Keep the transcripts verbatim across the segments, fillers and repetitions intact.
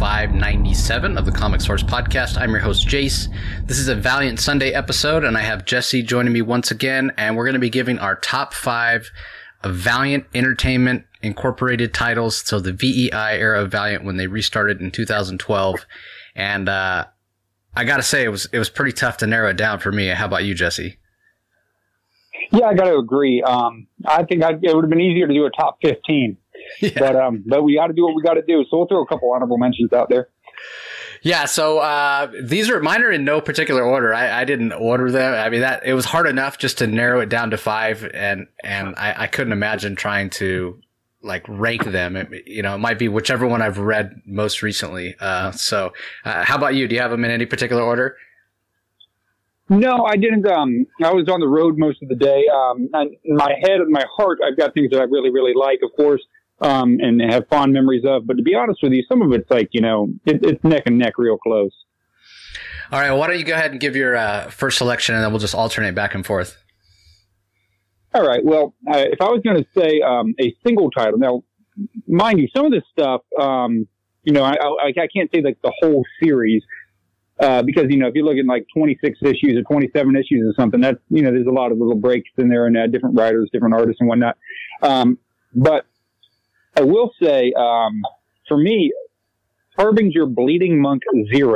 five ninety-seven of the Comic Source Podcast. I'm your host, Jace. This is a Valiant Sunday episode, and I have Jesse joining me once again, and we're going to be giving our top five of Valiant Entertainment Incorporated titles, so the V E I era of Valiant when they restarted in two thousand twelve. And uh, I got to say, it was it was pretty tough to narrow it down for me. How about you, Jesse? Yeah, I got to agree. Um, I think I'd, it would have been easier to do a top fifteen. Yeah. But um, but we got to do what we got to do. So we'll throw a couple honorable mentions out there. Yeah. So uh, these are mine are in no particular order. I, I didn't order them. I mean, that it was hard enough just to narrow it down to five, and and I, I couldn't imagine trying to like rank them. It, you know, it might be whichever one I've read most recently. Uh, so uh, how about you? Do you have them in any particular order? No, I didn't. Um, I was on the road most of the day. Um, and in my head and my heart, I've got things that I really, really like, of course, um, and have fond memories of. But to be honest with you, some of it's like, you know, it, it's neck and neck real close. All right. Well, why don't you go ahead and give your uh, first selection, and then we'll just alternate back and forth. All right. Well, uh, if I was going to say um, a single title, now, mind you, some of this stuff, um, you know, I, I, I can't say like the whole series. Uh, because, you know, if you look at like twenty-six issues or twenty-seven issues or something, that's, you know, there's a lot of little breaks in there and uh, different writers, different artists and whatnot. Um, but I will say, um, for me, Harbinger Bleeding Monk Zero.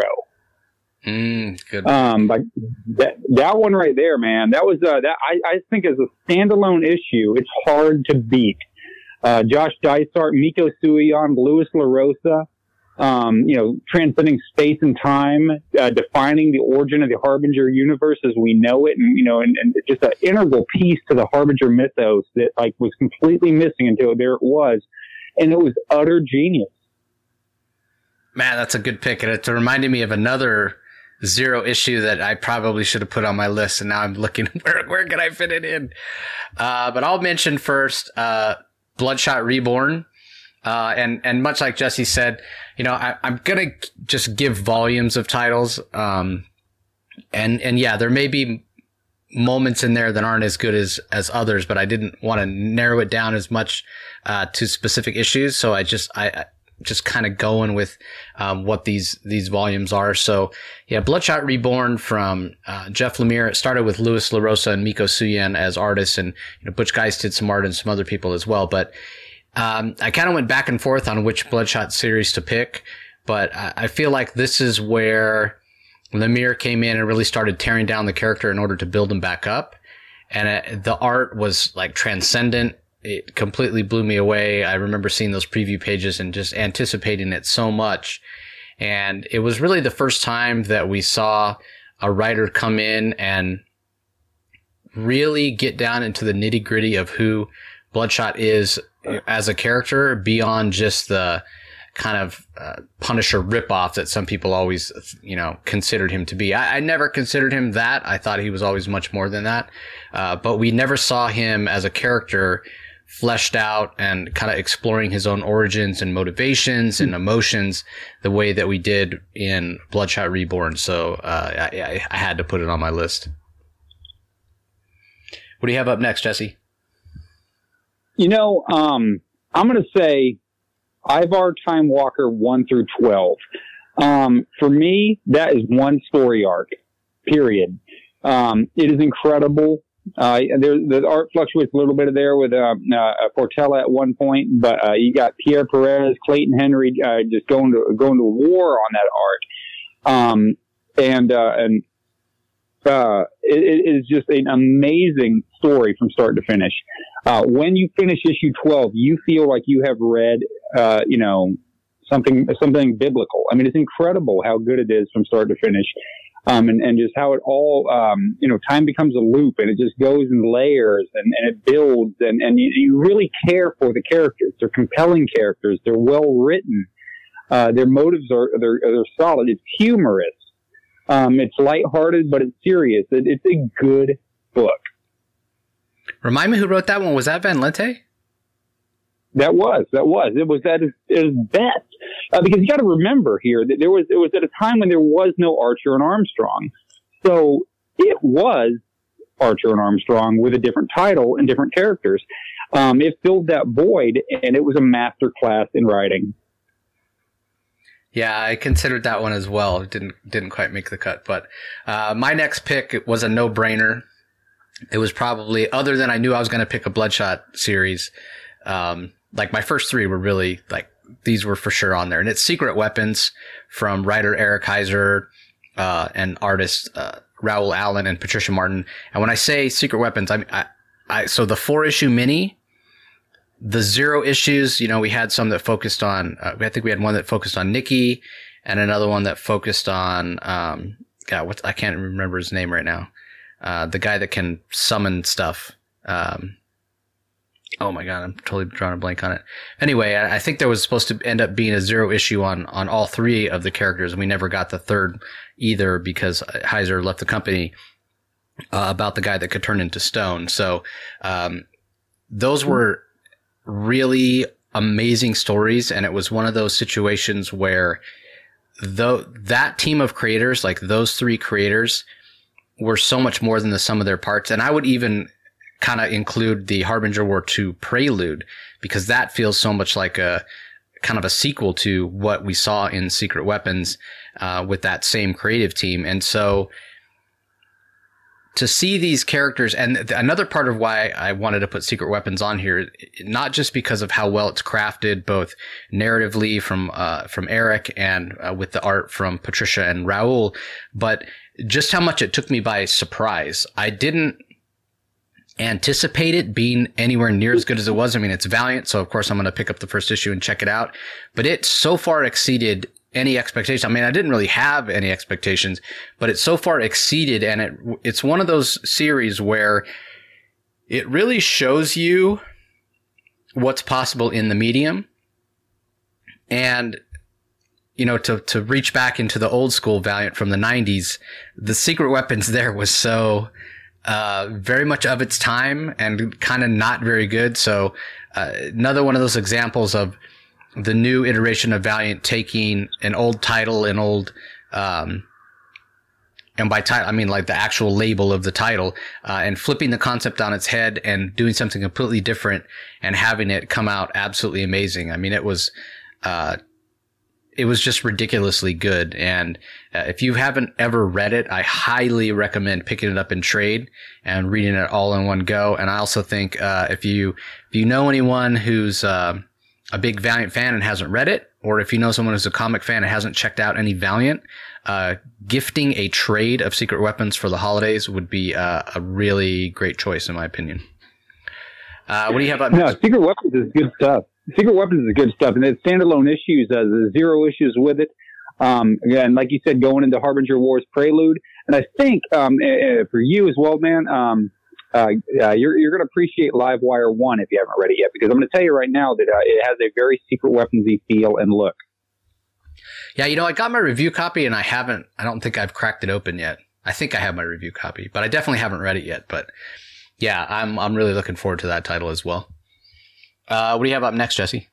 Mm, good. Um, like that, that one right there, man, that was, uh, that I, I think as a standalone issue, it's hard to beat. Uh, Josh Dysart, Miko Suion, Louis LaRosa. Um, you know, transcending space and time, uh, defining the origin of the Harbinger universe as we know it, and you know, and, and just an integral piece to the Harbinger mythos that like was completely missing until there it was, and it was utter genius. Man, that's a good pick, and it's reminding me of another Zero issue that I probably should have put on my list, and now I'm looking where where can I fit it in. Uh, but I'll mention first uh, Bloodshot Reborn. Uh, and, and much like Jesse said, you know, I, I'm going to just give volumes of titles. Um, and, and yeah, there may be moments in there that aren't as good as, as others, but I didn't want to narrow it down as much, uh, to specific issues. So I just, I, I just kind of going with, um, what these, these volumes are. So yeah, Bloodshot Reborn from, uh, Jeff Lemire. It started with Louis LaRosa and Miko Suion as artists, and, you know, Butch Geist did some art and some other people as well. But, Um, I kind of went back and forth on which Bloodshot series to pick, but I, I feel like this is where Lemire came in and really started tearing down the character in order to build him back up. And it, the art was like transcendent. It completely blew me away. I remember seeing those preview pages and just anticipating it so much. And it was really the first time that we saw a writer come in and really get down into the nitty gritty of who Bloodshot is as a character, beyond just the kind of uh, Punisher ripoff that some people always, you know, considered him to be. I, I never considered him that. I thought he was always much more than that. Uh, but we never saw him as a character fleshed out and kind of exploring his own origins and motivations and emotions the way that we did in Bloodshot Reborn. So uh, I, I had to put it on my list. What do you have up next, Jesse? You know, um, I'm going to say Ivar Time Walker one through twelve. Um, for me, that is one story arc, period. Um, it is incredible. Uh, there, the art fluctuates a little bit there with uh, uh, Portela at one point, but uh, you got Pierre Perez, Clayton Henry uh, just going to going to war on that art, um, and uh, and uh, it, it is just an amazing story from start to finish. Uh, when you finish issue twelve, you feel like you have read, uh, you know, something something biblical. I mean, it's incredible how good it is from start to finish. Um, and, and just how it all, um, you know, time becomes a loop and it just goes in layers and, and it builds and, and you, you really care for the characters. They're compelling characters. They're well written. Uh, their motives are, they're, they're solid. It's humorous. Um, it's lighthearted, but it's serious. It, it's a good book. Remind me who wrote that one. Was that Van Lente? That was, that was, it was at his, his best. Uh, because you got to remember here that there was, it was at a time when there was no Archer and Armstrong. So it was Archer and Armstrong with a different title and different characters. Um, it filled that void and it was a master class in writing. Yeah, I considered that one as well. It didn't didn't quite make the cut, but uh, my next pick was a no brainer. It was probably, other than I knew I was going to pick a Bloodshot series. Um, like my first three were really like, these were for sure on there, and it's Secret Weapons from writer Eric Heiser uh, and artist uh, Raoul Allen and Patricia Martin. And when I say Secret Weapons, I, I, I so the four issue mini. The zero issues, you know, we had some that focused on, uh, I think we had one that focused on Nikki and another one that focused on, um, God, what, I can't remember his name right now. Uh, the guy that can summon stuff. Um, oh my God, I'm totally drawing a blank on it. Anyway, I, I think there was supposed to end up being a zero issue on, on all three of the characters, and we never got the third either because Heiser left the company, uh, about the guy that could turn into stone. So, um, those were really amazing stories, and it was one of those situations where though that team of creators, like those three creators, were so much more than the sum of their parts. And I would even kind of include the Harbinger War two Prelude, because that feels so much like a kind of a sequel to what we saw in Secret Weapons, uh, with that same creative team. And so to see these characters, and th- another part of why I wanted to put Secret Weapons on here, not just because of how well it's crafted, both narratively from uh, from Eric and uh, with the art from Patricia and Raoul, but just how much it took me by surprise. I didn't anticipate it being anywhere near as good as it was. I mean, it's Valiant, so of course I'm going to pick up the first issue and check it out, but it so far exceeded any expectation. I mean, I didn't really have any expectations, but it so far exceeded, and it it's one of those series where it really shows you what's possible in the medium. And, you know, to, to reach back into the old school Valiant from the nineties, the Secret Weapons there was so, uh, very much of its time and kind of not very good. So, uh, another one of those examples of the new iteration of Valiant taking an old title, an old, um, and by title, I mean like the actual label of the title, uh, and flipping the concept on its head and doing something completely different and having it come out absolutely amazing. I mean, it was, uh, it was just ridiculously good. And uh, if you haven't ever read it, I highly recommend picking it up in trade and reading it all in one go. And I also think, uh, if you, if you know anyone who's, uh, a big Valiant fan and hasn't read it, or if you know someone who's a comic fan and hasn't checked out any Valiant, uh, gifting a trade of Secret Weapons for the holidays would be uh, a really great choice, in my opinion. Uh, what do you have up next? No, Secret Weapons is good stuff. Secret Weapons is good stuff, and it's standalone issues, uh, the zero issues with it. Um, again, like you said, going into Harbinger Wars Prelude, and I think um, uh, for you as well, man. Um, Uh, uh, you're you're going to appreciate Livewire one if you haven't read it yet, because I'm going to tell you right now that uh, it has a very Secret Weapons-y feel and look. Yeah, you know, I got my review copy, and I haven't, I don't think I've cracked it open yet. I think I have my review copy, but I definitely haven't read it yet. But yeah, I'm I'm really looking forward to that title as well. Uh, what do you have up next, Jesse?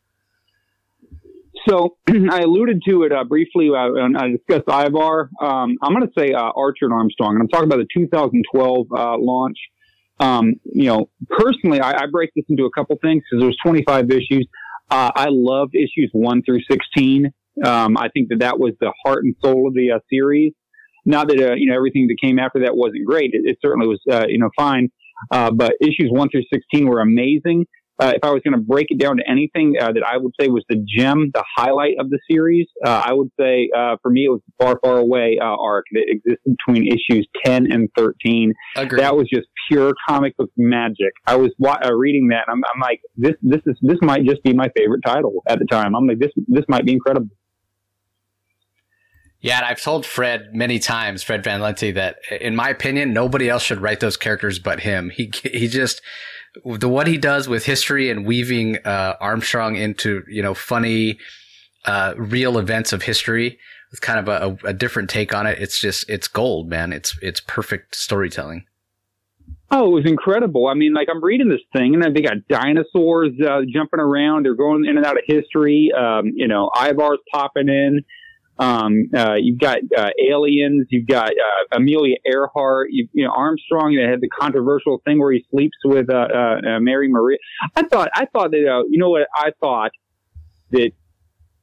So I alluded to it uh, briefly uh, when I discussed Ivar. Um, I'm going to say uh, Archer and Armstrong, and I'm talking about the two thousand twelve uh, launch. Um, you know, personally, I, I break this into a couple things because there's twenty-five issues. Uh, I loved issues one through sixteen. Um, I think that that was the heart and soul of the uh, series. Not that, uh, you know, everything that came after that wasn't great. It, it certainly was, uh, you know, fine. Uh, but issues one through sixteen were amazing. Uh, if I was going to break it down to anything uh, that I would say was the gem, the highlight of the series, uh, I would say uh, for me it was the Far, Far Away uh, arc that existed between issues ten and thirteen. Agreed. That was just pure comic book magic. I was uh, reading that, and I'm, I'm like, this, this is this might just be my favorite title at the time. I'm like, this, this might be incredible. Yeah, and I've told Fred many times, Fred Van Lente, that in my opinion, nobody else should write those characters but him. He he just. The what he does with history and weaving uh, Armstrong into, you know, funny, uh, real events of history with kind of a, a different take on it. It's just, it's gold, man. It's it's perfect storytelling. Oh, it was incredible. I mean, like, I'm reading this thing, and they got dinosaurs uh, jumping around. They're going in and out of history. Um, you know, Ivar's popping in. Um, uh, you've got uh, aliens. You've got uh, Amelia Earhart. You, you know, Armstrong. That had the controversial thing where he sleeps with uh, uh, Mary Maria. I thought. I thought that. Uh, you know what? I thought that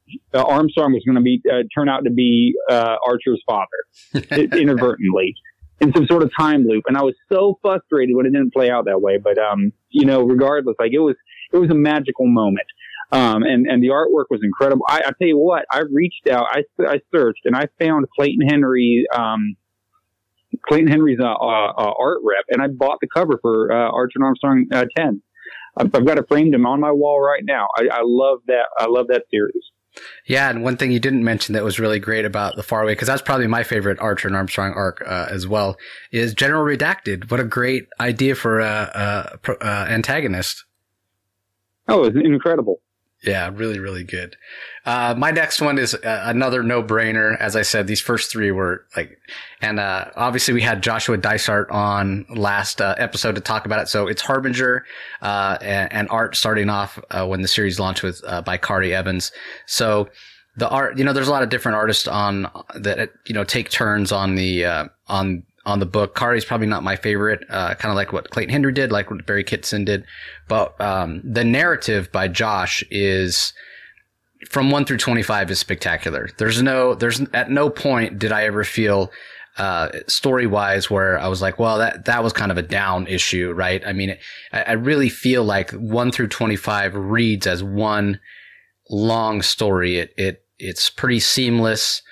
uh, Armstrong was going to be uh, turn out to be uh, Archer's father inadvertently in some sort of time loop, and I was so frustrated when it didn't play out that way. But um, you know, regardless, like it was it was a magical moment, um, and and the artwork was incredible. I, I tell you what, I reached out, I I searched, and I found Clayton Henry. Um, Clayton Henry's uh, uh, uh, art rep, and I bought the cover for uh, Archer and Armstrong uh, ten. I've, I've got it framed him on my wall right now. I, I love that. I love that series. Yeah, and one thing you didn't mention that was really great about The Faraway, because that's probably my favorite Archer and Armstrong arc uh, as well, is General Redacted. What a great idea for a, a, a antagonist. Oh, it's incredible. Yeah, really, really good. Uh, my next one is uh, another no-brainer. As I said, these first three were like, and uh, obviously we had Joshua Dysart on last uh, episode to talk about it. So it's Harbinger uh, and, and art starting off uh, when the series launched with uh, by Kari Evans. So the art, you know, there's a lot of different artists on that, you know, take turns on the uh, on. on the book. Kari's probably not my favorite, uh, kind of like what Clayton Henry did, like what Barry Kitson did. But, um, the narrative by Josh is from one through twenty-five is spectacular. There's no, there's at no point did I ever feel, uh, story wise where I was like, well, that, that was kind of a down issue, right? I mean, it, I, I really feel like one through twenty-five reads as one long story. It, it, it's pretty seamless,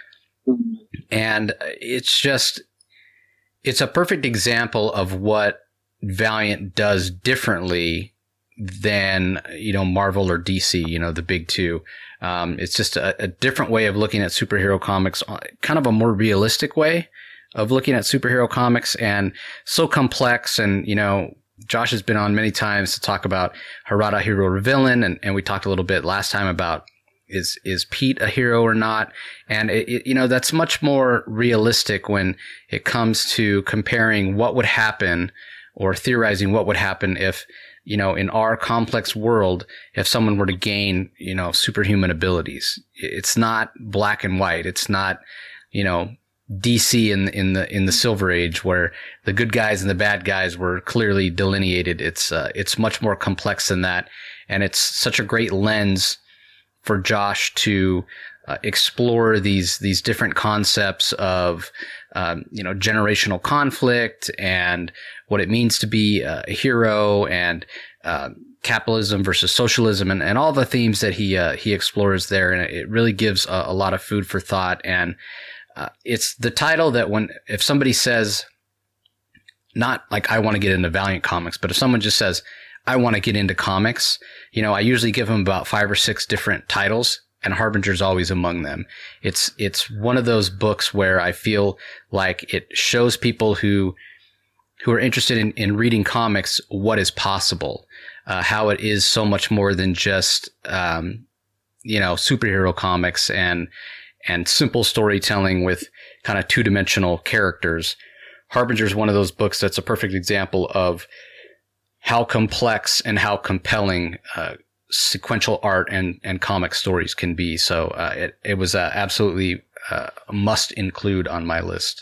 and it's just, it's a perfect example of what Valiant does differently than, you know, Marvel or D C, you know, the big two. Um, it's just a, a different way of looking at superhero comics, kind of a more realistic way of looking at superhero comics, and so complex. And, you know, Josh has been on many times to talk about Harada, hero or villain. And, and we talked a little bit last time about Is, is Pete a hero or not? And it, it, you know, that's much more realistic when it comes to comparing what would happen or theorizing what would happen if, you know, in our complex world, if someone were to gain, you know, superhuman abilities. It's not black and white. It's not, you know, D C in, in the, in the Silver Age where the good guys and the bad guys were clearly delineated. It's, uh, it's much more complex than that. And it's such a great lens for Josh to uh, explore these these different concepts of um, you know, generational conflict and what it means to be a hero, and uh, capitalism versus socialism, and, and all the themes that he uh, he explores there. And it really gives a, a lot of food for thought. And uh, it's the title that when if somebody says, not like I want to get into Valiant Comics, but if someone just says, I want to get into comics, you know, I usually give them about five or six different titles, and Harbinger's always among them. It's, it's one of those books where I feel like it shows people who, who are interested in, in reading comics what is possible, uh, how it is so much more than just, um, you know, superhero comics and, and simple storytelling with kind of two dimensional characters. Harbinger's one of those books that's a perfect example of how complex and how compelling uh, sequential art and, and comic stories can be. So uh, it, it was uh, absolutely uh, a must include on my list.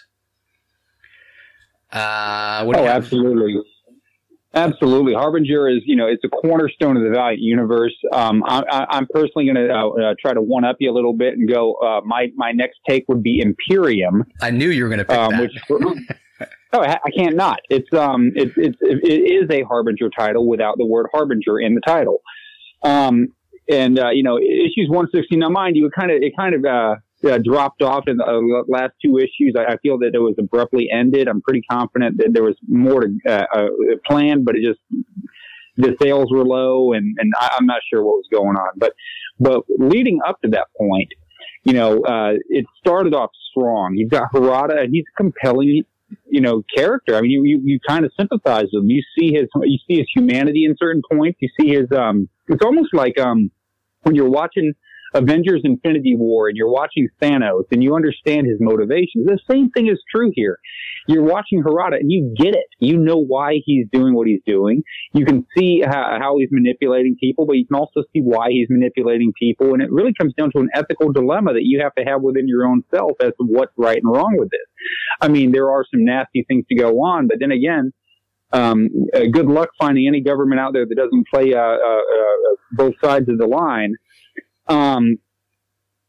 Uh, what do oh, you have? absolutely. Absolutely. Harbinger is, you know, it's a cornerstone of the Valiant universe. Um, I, I, I'm personally going to uh, uh, try to one up you a little bit and go, uh, my, my next take would be Imperium. I knew you were going to pick um, that. Which, Oh, I can't not. It's um, it, it, it is a Harbinger title without the word Harbinger in the title. Um, and uh, you know, issues one sixty. Now, mind you, it kind of it kind of uh, uh, dropped off in the uh, last two issues. I, I feel that it was abruptly ended. I'm pretty confident that there was more to uh, uh, planned, but it just the sales were low, and and I, I'm not sure what was going on. But but leading up to that point, you know, uh, it started off strong. You've got Harada, and he's compelling, you know, character. I mean, you, you, you kind of sympathize with him. You see his, you see his humanity in certain points. You see his, um, it's almost like, um, when you're watching Avengers Infinity War and you're watching Thanos and you understand his motivations. The same thing is true here. You're watching Harada and you get it. You know why he's doing what he's doing. You can see how, how he's manipulating people, but you can also see why he's manipulating people. And it really comes down to an ethical dilemma that you have to have within your own self as to what's right and wrong with this. I mean, there are some nasty things to go on, but then again, um, uh, good luck finding any government out there that doesn't play uh, uh, uh, both sides of the line. Um,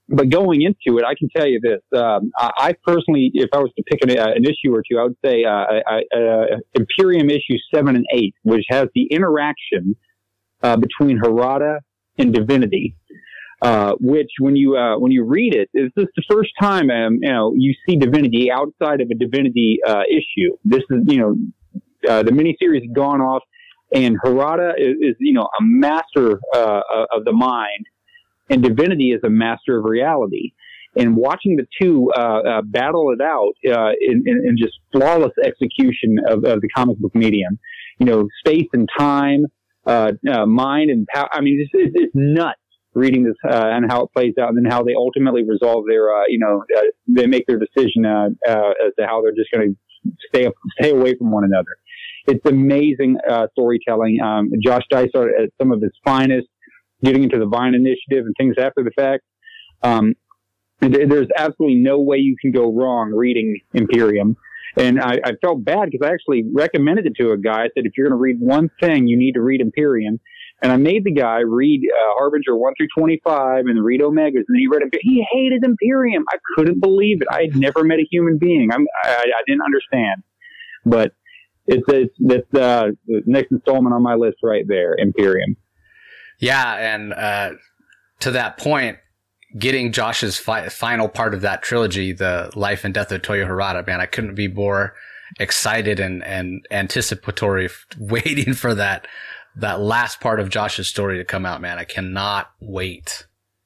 but going into it, I can tell you this. Um, I, I personally, if I was to pick an, uh, an issue or two, I would say uh, I, uh, Imperium issue seven and eight, which has the interaction uh, between Harada and Divinity. Uh, which, when you uh, when you read it, is this the first time um, you know you see Divinity outside of a Divinity uh, issue? This is you know uh, the miniseries has gone off, and Harada is, is you know a master uh, of the mind, and Divinity is a master of reality. And watching the two uh, uh, battle it out uh, in, in, in just flawless execution of, of the comic book medium, you know, space and time, uh, uh, mind and power. I mean, it's, it's, it's nuts. Reading this uh, and how it plays out, and then how they ultimately resolve their, uh, you know, uh, they make their decision uh, uh, as to how they're just going to stay stay away from one another. It's amazing uh, storytelling. Um, Josh Dysart at some of his finest, getting into the Vine Initiative and things after the fact. Um, th- there's absolutely no way you can go wrong reading Imperium. And I, I felt bad because I actually recommended it to a guy. I said, if you're going to read one thing, you need to read Imperium. And I made the guy read uh, Harbinger one through twenty-five and read Omegas, and he read it. He hated Imperium. I couldn't believe it. I had never met a human being. I'm, I, I didn't understand. But it's it's, it's uh, the next installment on my list right there, Imperium. Yeah, and uh, to that point, getting Josh's fi- final part of that trilogy, the Life and Death of Toyo Harada, man, I couldn't be more excited and, and anticipatory, waiting for that. That last part of Josh's story to come out, man. I cannot wait.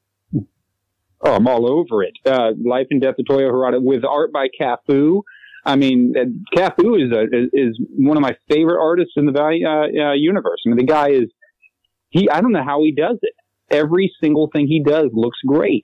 Oh, I'm all over it. Uh, Life and Death of Toyo Harada with art by Cafu. I mean, uh, Cafu is a, is, is one of my favorite artists in the Valley uh, uh, universe. I mean, the guy is, he, I don't know how he does it. Every single thing he does looks great.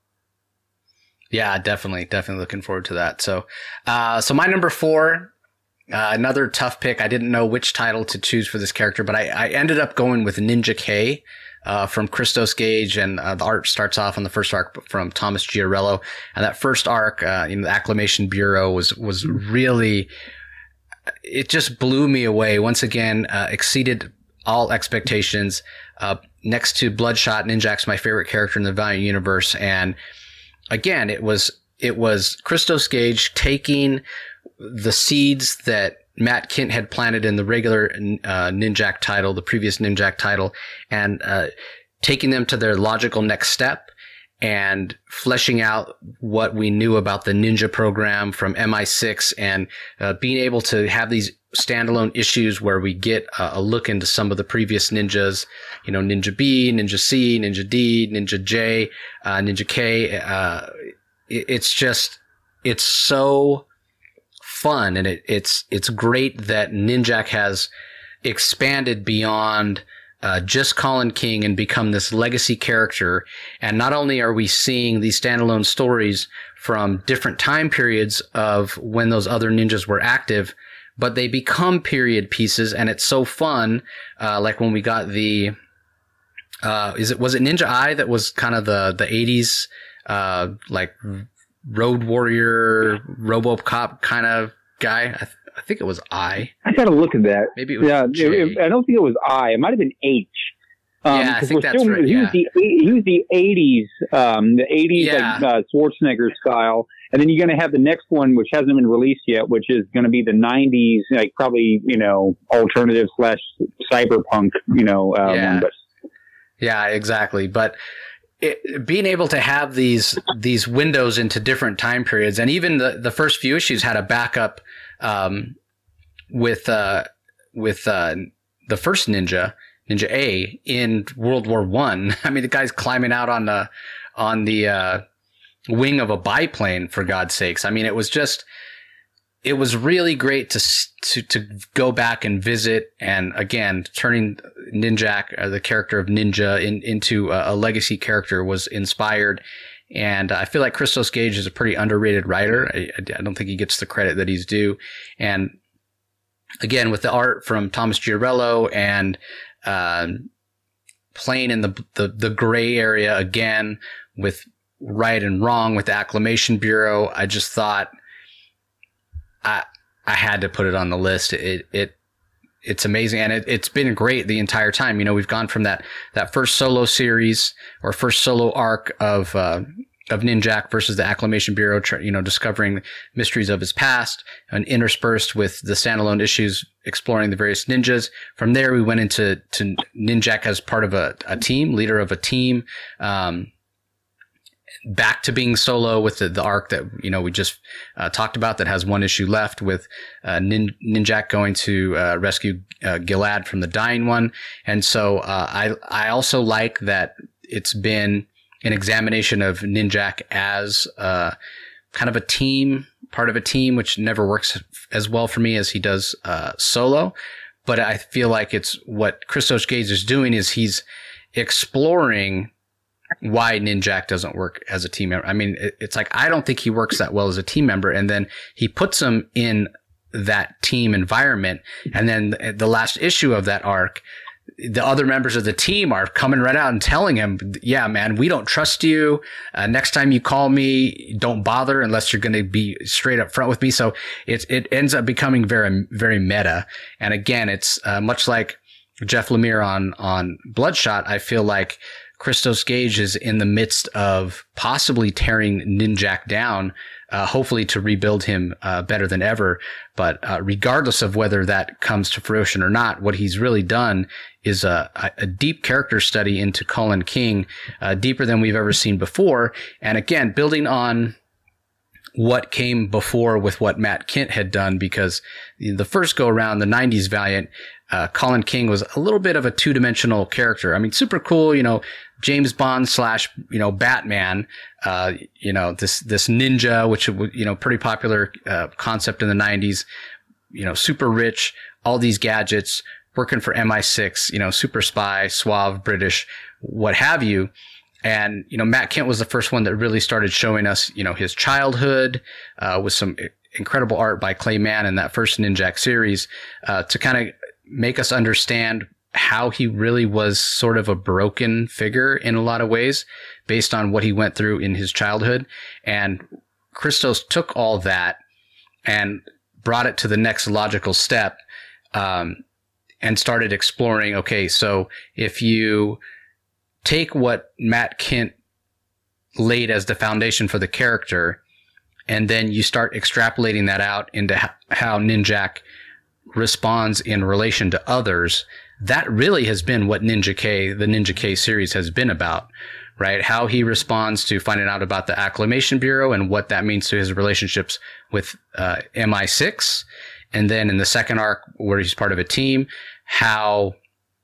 Yeah, definitely. Definitely looking forward to that. So, uh, so my number four, Uh, another tough pick. I didn't know which title to choose for this character, but I, I ended up going with Ninja K uh, from Christos Gage, and uh, the art starts off on the first arc from Thomas Giarello. And that first arc, uh, you know, the Acclamation Bureau was was really, it just blew me away. Once again, uh, exceeded all expectations. Uh, next to Bloodshot, Ninjak's my favorite character in the Valiant universe, and again, it was it was Christos Gage taking the seeds that Matt Kindt had planted in the regular uh, Ninjak title, the previous Ninjak title, and uh, taking them to their logical next step and fleshing out what we knew about the Ninja program from M I six, and uh, being able to have these standalone issues where we get a, a look into some of the previous ninjas, you know, Ninja B, Ninja C, Ninja D, Ninja J, uh, Ninja K. Uh, it, it's just, it's so fun, and it, it's it's great that Ninjak has expanded beyond uh, just Colin King and become this legacy character. And not only are we seeing these standalone stories from different time periods of when those other ninjas were active, but they become period pieces, and it's so fun. Uh, like when we got the uh, is it was it Ninja I that was kind of the the eighties uh, like Road Warrior, RoboCop kind of guy. I, th- I think it was I. I got to look at that. Maybe it was yeah. J. It, I don't think it was I. It might have been H. Um, yeah, I think that's still, right. He, yeah. was the, he was the eighties, um, the eighties Yeah. like, uh, Schwarzenegger style. And then you're going to have the next one, which hasn't been released yet, which is going to be the nineties, like probably, you know, alternative slash cyberpunk, you know, uh, Yeah. one. But Yeah, exactly. But it, being able to have these these windows into different time periods, and even the, the first few issues had a backup um, with uh, with uh, the first Ninja, Ninja A, in World War One. I. I mean, the guy's climbing out on the on the uh, wing of a biplane, for God's sakes. I mean, it was just. It was really great to to to go back and visit, and again, turning Ninjak, uh, the character of Ninja, in, into a, a legacy character was inspired. And I feel like Christos Gage is a pretty underrated writer. I, I don't think he gets the credit that he's due. And again, with the art from Thomas Giarello and uh, playing in the, the the gray area again with right and wrong with the Acclamation Bureau, I just thought. I I had to put it on the list. It it it's amazing, and it, it's been great the entire time. You know, we've gone from that that first solo series or first solo arc of uh, of Ninjak versus the Acclamation Bureau, you know, discovering mysteries of his past, and interspersed with the standalone issues exploring the various ninjas. From there, we went into to Ninjak as part of a, a team, leader of a team, um, back to being solo with the, the arc that, you know, we just uh, talked about that has one issue left with uh, Nin- Ninjak going to uh, rescue uh, Gilad from the Dying One. And so uh, I I also like that it's been an examination of Ninjak as uh, kind of a team, part of a team, which never works as well for me as he does uh, solo. But I feel like it's what Christos Gage is doing is he's exploring why Ninjak doesn't work as a team member. I mean, it, it's like, I don't think he works that well as a team member. And then he puts him in that team environment. And then the last issue of that arc, the other members of the team are coming right out and telling him, yeah, man, we don't trust you. Uh, next time you call me, don't bother unless you're going to be straight up front with me. So it, it ends up becoming very, very meta. And again, it's uh, much like Jeff Lemire on, on Bloodshot. I feel like Christos Gage is in the midst of possibly tearing Ninjak down, uh, hopefully to rebuild him uh, better than ever. But uh, regardless of whether that comes to fruition or not, what he's really done is a, a deep character study into Colin King, uh, deeper than we've ever seen before. And again, building on what came before with what Matt Kindt had done, because the first go around, the nineties Valiant, uh, Colin King was a little bit of a two dimensional character. I mean, super cool, you know, James Bond slash, you know, Batman, uh, you know, this, this ninja, which, you know, pretty popular, uh, concept in the nineties, you know, super rich, all these gadgets, working for M I six, you know, super spy, suave, British, what have you. And, you know, Matt Kindt was the first one that really started showing us, you know, his childhood, uh, with some incredible art by Clay Mann in that first Ninjak series, uh, to kind of make us understand how he really was sort of a broken figure in a lot of ways based on what he went through in his childhood. And Christos took all that and brought it to the next logical step, um, and started exploring, okay, so if you take what Matt Kindt laid as the foundation for the character, and then you start extrapolating that out into how Ninjak responds in relation to others, that really has been what Ninja K, the Ninja K series has been about, right? How he responds to finding out about the Acclamation Bureau and what that means to his relationships with uh, M I six. And then in the second arc, where he's part of a team, how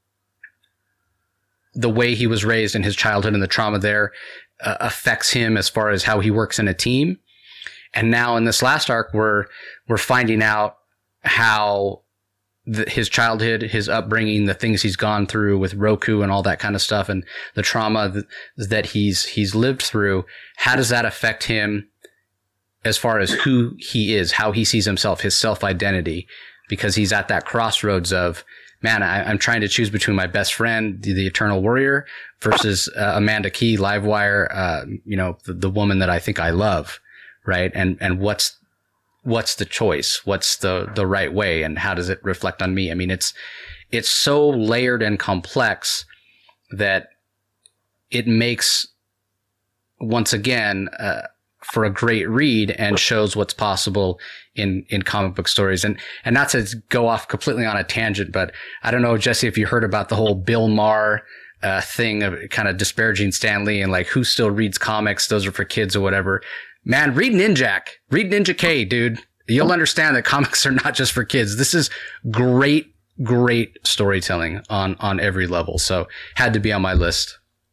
the way he was raised in his childhood and the trauma there uh, affects him as far as how he works in a team. And now in this last arc, we're, we're finding out how the, his childhood, his upbringing, the things he's gone through with Roku and all that kind of stuff, and the trauma that, that he's, he's lived through, how does that affect him as far as who he is, how he sees himself, his self-identity, because he's at that crossroads of, man, I, I'm trying to choose between my best friend, the, the Eternal Warrior, versus uh, Amanda Key, Livewire, uh, you know, the, the woman that I think I love, right? And and what's what's the choice? What's the the right way? And how does it reflect on me? I mean, it's it's so layered and complex that it makes, once again, uh, for a great read and shows what's possible in, in comic book stories. And, and not to go off completely on a tangent, but I don't know, Jesse, if you heard about the whole Bill Maher, uh, thing of kind of disparaging Stan Lee and like, who still reads comics? Those are for kids or whatever. Man, read Ninjak, read Ninja K, dude. You'll understand that comics are not just for kids. This is great, great storytelling on, on every level. So had to be on my list.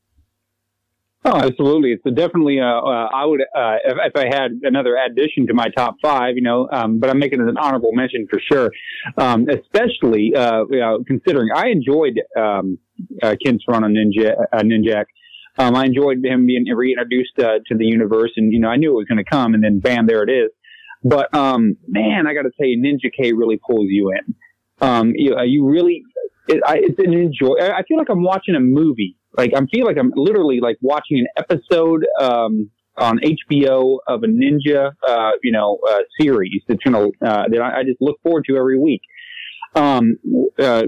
Oh, absolutely. It's a definitely, uh, uh, I would, uh, if, if I had another addition to my top five, you know, um, but I'm making it an honorable mention for sure. Um, especially, uh, you know, considering I enjoyed, um, uh, Kindt's run on Ninja, uh, Ninjak. Um, I enjoyed him being reintroduced, uh, to the universe, and, you know, I knew it was going to come, and then bam, there it is. But, um, man, I got to tell you, Ninja K really pulls you in. Um, you, uh, you really, it, I, it's an enjoy. I feel like I'm watching a movie. Like, I feel like I'm literally like watching an episode, um, on H B O of a ninja, uh, you know, uh, series that's going to, uh, that I, I just look forward to every week. Um, uh,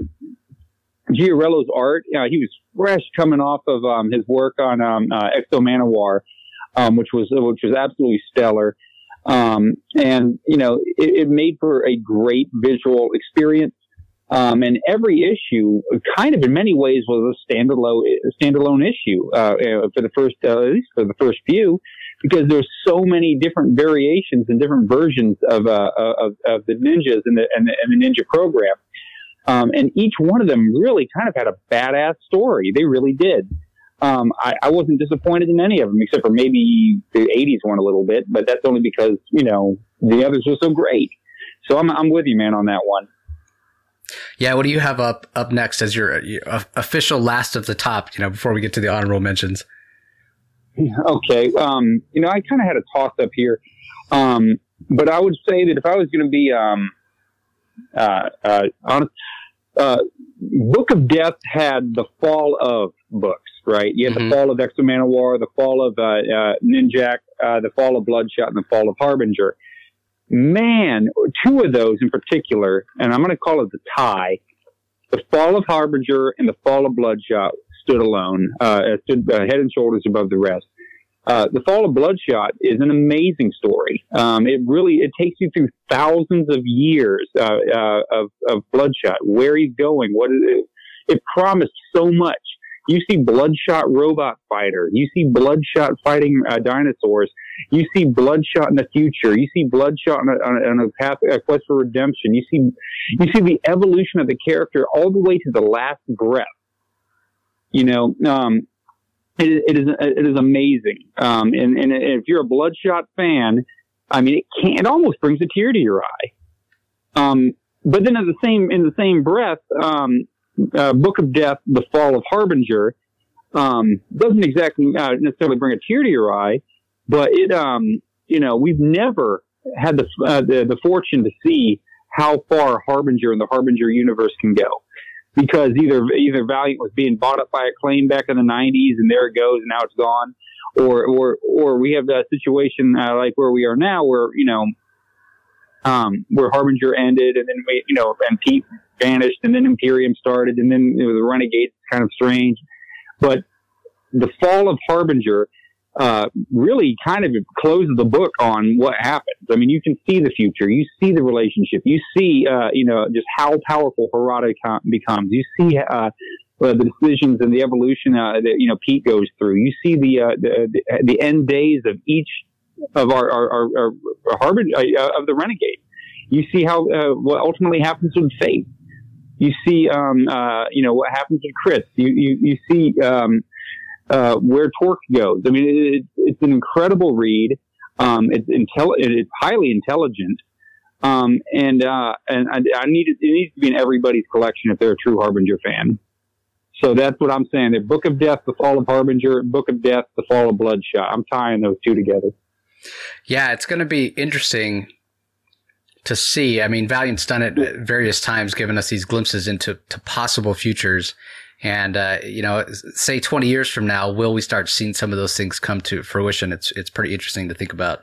Giorello's art, uh, he was fresh coming off of, um, his work on, um, uh, Exo Manowar. um, which was which was absolutely stellar. Um, and you know, it, it made for a great visual experience. Um, and every issue, kind of in many ways, was a standalone standalone issue uh, for the first, uh, at least for the first few, because there's so many different variations and different versions of uh, of, of the ninjas and the, and the and the ninja program. Um, and each one of them really kind of had a badass story. They really did. Um, I, I wasn't disappointed in any of them, except for maybe the eighties one a little bit, but that's only because, you know, the others were so great. So I'm, I'm with you, man, on that one. Yeah. What do you have up, up next as your, your official last of the top, you know, before we get to the honorable mentions? Okay. Um, you know, I kind of had a toss up here. Um, but I would say that if I was going to be, um, uh, uh, honest, uh, Book of Death had the fall of books, right? You had mm-hmm. the fall of X-O Manowar, the fall of uh, uh, Ninjak, uh, the fall of Bloodshot, and the fall of Harbinger. Man, two of those in particular, and I'm going to call it the tie. The fall of Harbinger and the fall of Bloodshot stood alone, uh, stood uh, head and shoulders above the rest. Uh, the fall of Bloodshot is an amazing story. Um, it really, it takes you through thousands of years uh, uh, of, of Bloodshot, where he's going, what is it. It promised so much. You see Bloodshot robot fighter. You see Bloodshot fighting uh, dinosaurs. You see Bloodshot in the future. You see Bloodshot on a, on a path, a quest for redemption. You see, you see the evolution of the character all the way to the last breath. You know, um, It, it is it is amazing, um, and, and if you're a Bloodshot fan, I mean, it can it almost brings a tear to your eye. Um, but then, at the same in the same breath, um, uh, Book of Death: The Fall of Harbinger um, doesn't exactly uh, necessarily bring a tear to your eye, but it um, you know we've never had the, uh, the the fortune to see how far Harbinger and the Harbinger universe can go. Because either either Valiant was being bought up by Acclaim back in the nineties, and there it goes, and now it's gone, or or or we have that situation uh, like where we are now, where you know, um, where Harbinger ended, and then we, you know, and Pete vanished, and then Imperium started, and then you know, the Renegades. Kind of strange, but the fall of Harbinger uh, really kind of closes the book on what happens. I mean, you can see the future. You see the relationship. You see, uh, you know, just how powerful Harada becomes. You see uh, the decisions and the evolution uh, that, you know, Pete goes through. You see the, uh, the, the end days of each of our, our, our, our Harbinger, uh, of the Renegade. You see how, uh, what ultimately happens with Fate. You see, um, uh, you know, what happens with Chris. You, you, you see, um, Uh, where Torque goes. I mean, it, it's an incredible read. Um, it's intel- it's highly intelligent. Um, and, uh, and I, I need it, it needs to be in everybody's collection if they're a true Harbinger fan. So that's what I'm saying. The Book of Death, The Fall of Harbinger, Book of Death, The Fall of Bloodshot. I'm tying those two together. Yeah, it's going to be interesting to see. I mean, Valiant's done it at various times, giving us these glimpses into to possible futures. And, uh, you know, say twenty years from now, will we start seeing some of those things come to fruition? It's, it's pretty interesting to think about.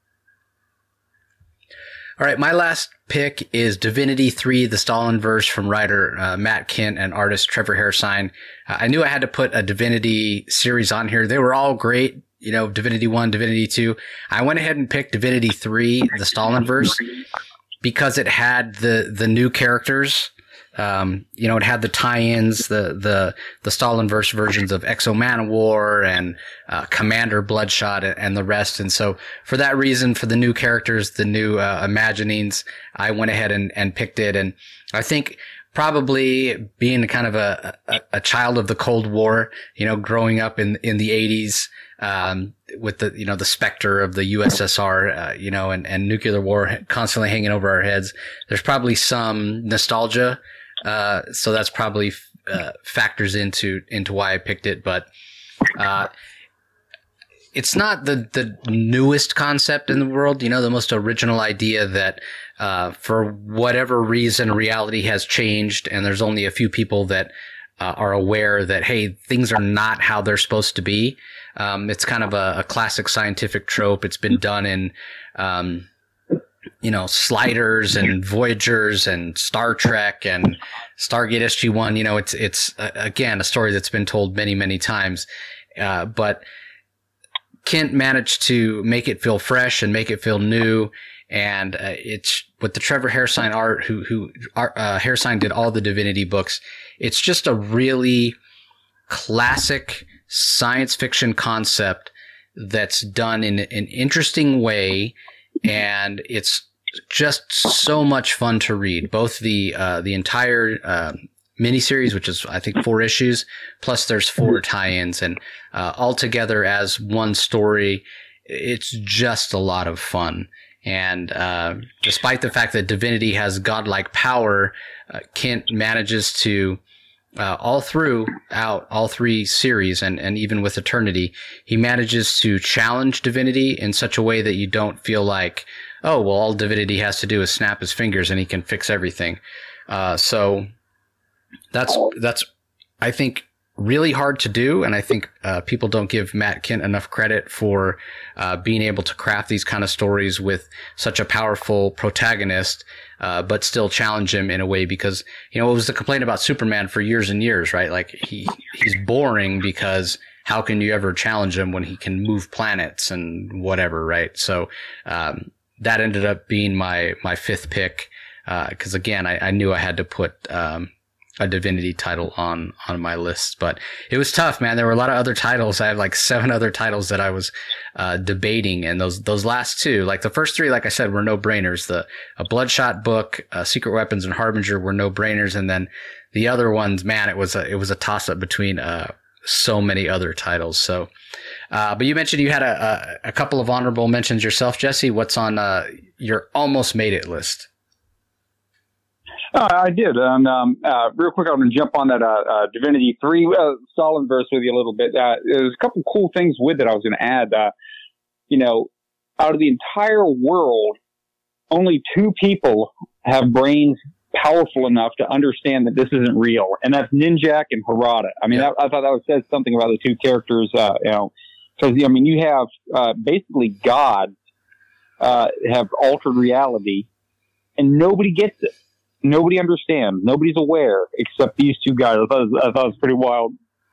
All right. My last pick is Divinity three, the Stalinverse, from writer, uh, Matt Kindt and artist Trevor Hairsine. Uh, I knew I had to put a Divinity series on here. They were all great. You know, Divinity one, Divinity two. I went ahead and picked Divinity three, the Stalinverse, because it had the, the new characters. Um, you know, it had the tie-ins, the, the, the Stalinverse versions of X-O Manowar and, uh, Commander Bloodshot and the rest. And so for that reason, for the new characters, the new, uh, imaginings, I went ahead and, and picked it. And I think probably being kind of a, a, a child of the Cold War, you know, growing up in, in the eighties, um, with the, you know, the specter of the U S S R, uh, you know, and, and nuclear war constantly hanging over our heads. There's probably some nostalgia. Uh, so that's probably, uh, factors into, into why I picked it. But, uh, it's not the, the newest concept in the world, you know, the most original idea that, uh, for whatever reason, reality has changed and there's only a few people that, uh, are aware that, hey, things are not how they're supposed to be. Um, it's kind of a, a classic scientific trope. It's been done in, um, you know, Sliders and Voyagers and Star Trek and Stargate S G one. You know, it's, it's, uh, again, a story that's been told many, many times. Uh, but Kent managed to make it feel fresh and make it feel new. And uh, it's with the Trevor Hairsine art, who who uh, Hairsine did all the Divinity books. It's just a really classic science fiction concept that's done in an interesting way, and it's just so much fun to read. Both the uh, the entire uh, miniseries, which is I think four issues, plus there's four tie-ins, and uh, all together as one story. It's just a lot of fun. And uh, despite the fact that Divinity has godlike power, uh, Kent manages to, uh, all throughout all three series, and, and even with Eternity, he manages to challenge Divinity in such a way that you don't feel like, oh, well, all Divinity has to do is snap his fingers and he can fix everything. Uh, so that's, that's, I think, really hard to do, and I think uh, people don't give Matt Kent enough credit for uh, being able to craft these kind of stories with such a powerful protagonist, uh, but still challenge him in a way, because, you know, it was the complaint about Superman for years and years, right? Like, he he's boring because how can you ever challenge him when he can move planets and whatever, right? So um, that ended up being my my fifth pick, because uh, again, I, I knew I had to put um, a Divinity title on, on my list, but it was tough, man. There were a lot of other titles. I have like seven other titles that I was, uh, debating. And those, those last two, like the first three, like I said, were no brainers. The, a Bloodshot book, uh, Secret Weapons and Harbinger were no brainers. And then the other ones, man, it was a, it was a toss up between, uh, so many other titles. So, uh, but you mentioned you had a, a, a couple of honorable mentions yourself, Jesse. What's on, uh, your almost made it list? Uh, I did. And um, uh, real quick, I'm going to jump on that uh, uh, Divinity three uh, Stalin verse with you a little bit. Uh, there's a couple cool things with it I was going to add. Uh, you know, out of the entire world, only two people have brains powerful enough to understand that this isn't real, and that's Ninjak and Harada. I mean, yeah. I, I thought that said something about the two characters, uh, you know, because, I mean, you have uh, basically gods uh, have altered reality, and nobody gets it. Nobody understands. Nobody's aware except these two guys. I thought it was, I thought it was pretty wild.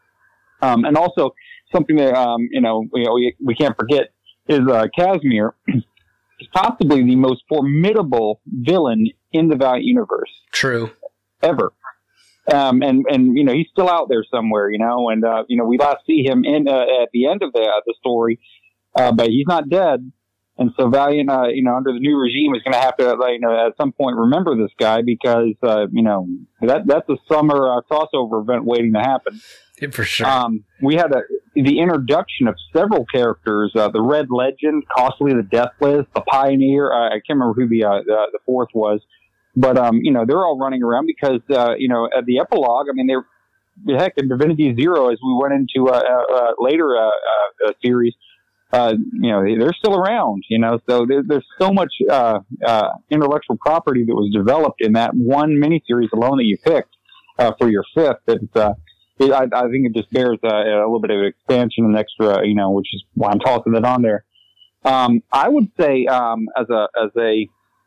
Um, and also something that, um, you know, we, we, we can't forget is uh, Casimir is possibly the most formidable villain in the Valiant universe. True. Ever. Um, and, and, you know, he's still out there somewhere, you know, and, uh, you know, we last see him in, uh, at the end of the, uh, the story, uh, but he's not dead. And so Valiant, uh, you know, under the new regime is going to have to, uh, you know, at some point remember this guy because, uh, you know, that that's a summer uh, crossover event waiting to happen. Yeah, for sure. Um, we had a, the introduction of several characters, uh, the Red Legend, Costly the Deathless, the Pioneer. Uh, I can't remember who the, uh, the, the fourth was, but, um, you know, they're all running around because, uh, you know, at the epilogue, I mean, they're, heck, in Divinity Zero, as we went into a uh, uh, later uh, uh, series, Uh, you know, they're still around, you know, so there, there's so much uh, uh, intellectual property that was developed in that one miniseries alone that you picked uh, for your fifth. That uh, it, I, I think it just bears uh, a little bit of expansion and extra, you know, which is why I'm tossing it on there. Um, I would say um, as a as a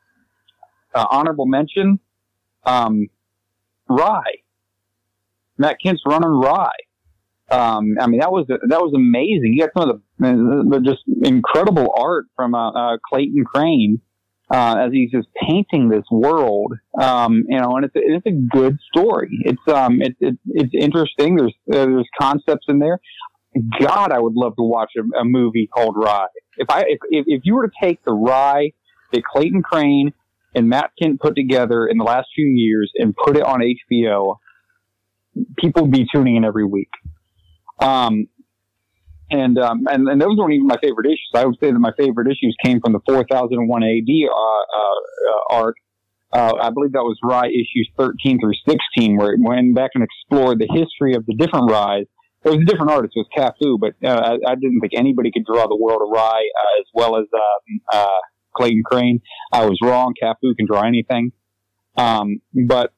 uh, honorable mention, um, Rye. Matt Kent's running Rye. Um, I mean, that was that was amazing. You got some of the, the just incredible art from uh, uh, Clayton Crane uh, as he's just painting this world. Um, you know, and it's a, it's a good story. It's um, it, it it's interesting. There's uh, there's concepts in there. God, I would love to watch a, a movie called Rye. If I if, if you were to take the Rye that Clayton Crane and Matt Kent put together in the last few years and put it on H B O, people would be tuning in every week. Um, and, um, and, and those weren't even my favorite issues. I would say that my favorite issues came from the four thousand one A D, uh, uh, arc. Uh, I believe that was Rye issues thirteen through sixteen, where it went back and explored the history of the different Ryes. It was a different artist, it was Cafu, but, uh, I, I didn't think anybody could draw the world of Rye, uh, as well as, uh, uh, Clayton Crane. I was wrong. Cafu can draw anything. Um, but,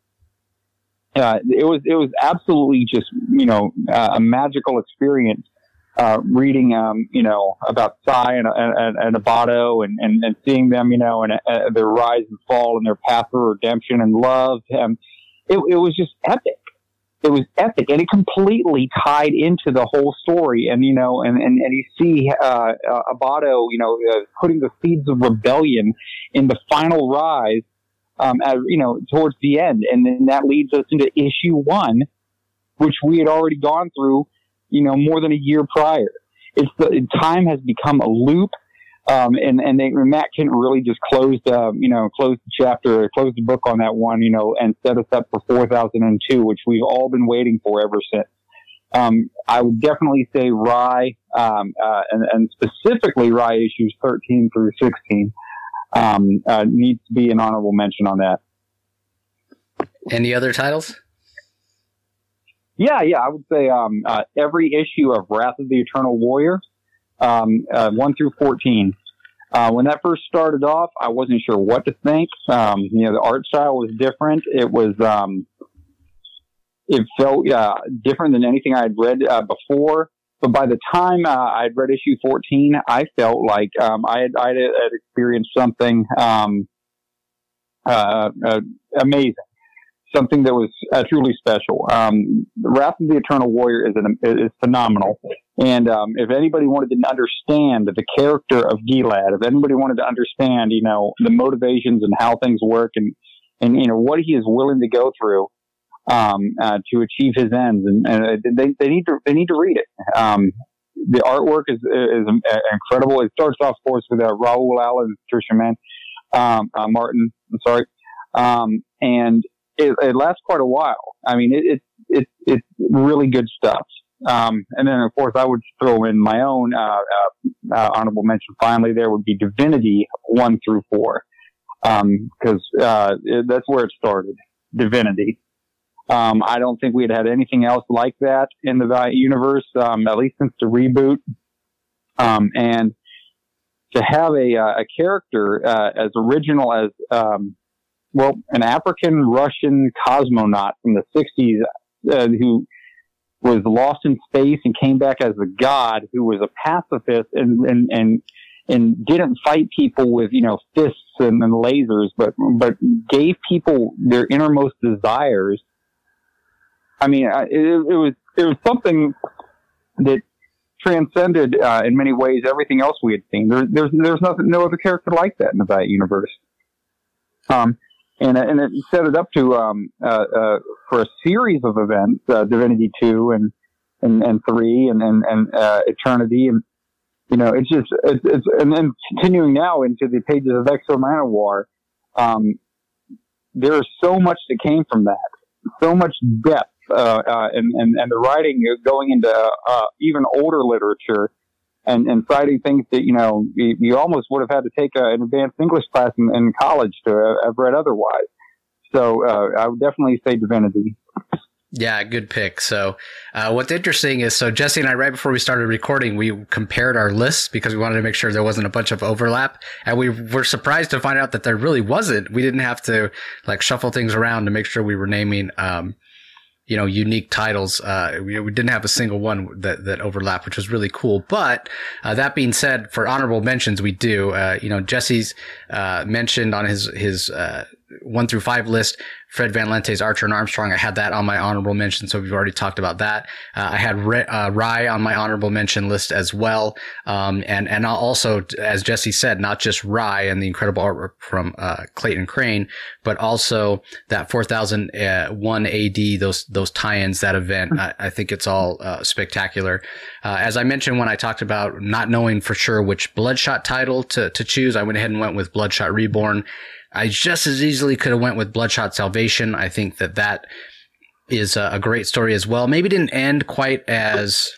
Uh, it was it was absolutely just, you know, uh, a magical experience uh, reading, um, you know, about Psy and, and, and Abato and, and, and seeing them, you know, and uh, their rise and fall and their path of redemption and love. Um, it, it was just epic. it was epic, and it completely tied into the whole story. And you know, and and, and you see uh, uh, Abato, you know, uh, putting the seeds of rebellion in the final rise, um, as, you know, towards the end, and then that leads us into issue one, which we had already gone through, you know, more than a year prior. It's the time has become a loop. Um, and, and they, Matt Kindt really just closed, uh, you know, closed the chapter, closed the book on that one, you know, and set us up for four thousand two, which we've all been waiting for ever since. Um, I would definitely say Rye, um, uh, and, and specifically Rye issues thirteen through sixteen, um, uh, needs to be an honorable mention on that. Any other titles? Yeah, yeah, I would say, um, uh, every issue of Wrath of the Eternal Warrior, Um, uh, one through fourteen. Uh, when that first started off, I wasn't sure what to think. Um, you know, the art style was different. It was, um, it felt, uh, different than anything I had read, uh, before. But by the time, uh, I'd read issue fourteen, I felt like, um, I had, I had experienced something, um, uh, uh, amazing. Something that was uh, truly special. Um, the Wrath of the Eternal Warrior is an, is phenomenal. And um, if anybody wanted to understand the character of Gilad, if anybody wanted to understand, you know, the motivations and how things work, and and you know what he is willing to go through um, uh, to achieve his ends, and, and they they need to they need to read it. Um, the artwork is is incredible. It starts off, of course, with uh, Raul Allen, Tricia Mann, um, uh, Martin. I'm sorry, um, and It, it lasts quite a while. I mean, it, it, it, it's really good stuff. Um, and then, of course, I would throw in my own uh, uh, uh, honorable mention. Finally, there would be Divinity one through four, because um, uh, that's where it started. Divinity. Um, I don't think we had had anything else like that in the Valiant universe, um, at least since the reboot. Um, and to have a a character uh, as original as um, well, an African-Russian cosmonaut from the sixties uh, who was lost in space and came back as a god, who was a pacifist and and and, and didn't fight people with, you know, fists and, and lasers, but but gave people their innermost desires. I mean, it, it was it was something that transcended uh, in many ways everything else we had seen. There, there's there's nothing, no other character like that in the Valiant universe. Um. And, and it set it up to, um, uh, uh, for a series of events, uh, Divinity two and, and, and three and, and, and, uh, Eternity. And, you know, it's just, it's, it's, and then continuing now into the pages of X-O Manowar, um, there's so much that came from that. So much depth, uh, uh, and, and, and the writing going into, uh, even older literature. And, and citing things that, you know, you, you almost would have had to take a, an advanced English class in, in college to have read otherwise. So uh, I would definitely say Divinity. Yeah, good pick. So uh, what's interesting is, so Jesse and I, right before we started recording, we compared our lists because we wanted to make sure there wasn't a bunch of overlap. And we were surprised to find out that there really wasn't. We didn't have to like shuffle things around to make sure we were naming um, you know, unique titles. Uh, we, we didn't have a single one that, that overlapped, which was really cool. But, uh, that being said, for honorable mentions, we do, uh, you know, Jesse's, uh, mentioned on his, his, uh, one through five list, Fred Van Lente's Archer and Armstrong. I had that on my honorable mention, so we've already talked about that. Uh, I had Re- uh, Rye on my honorable mention list as well. Um, and, and also, as Jesse said, not just Rye and the incredible artwork from, uh, Clayton Crane, but also that four thousand one A D, those, those tie-ins, that event. I, I think it's all, uh, spectacular. Uh, as I mentioned, when I talked about not knowing for sure which Bloodshot title to, to choose, I went ahead and went with Bloodshot Reborn. I just as easily could have went with Bloodshot Salvation. I think that that is a, a great story as well. Maybe didn't end quite as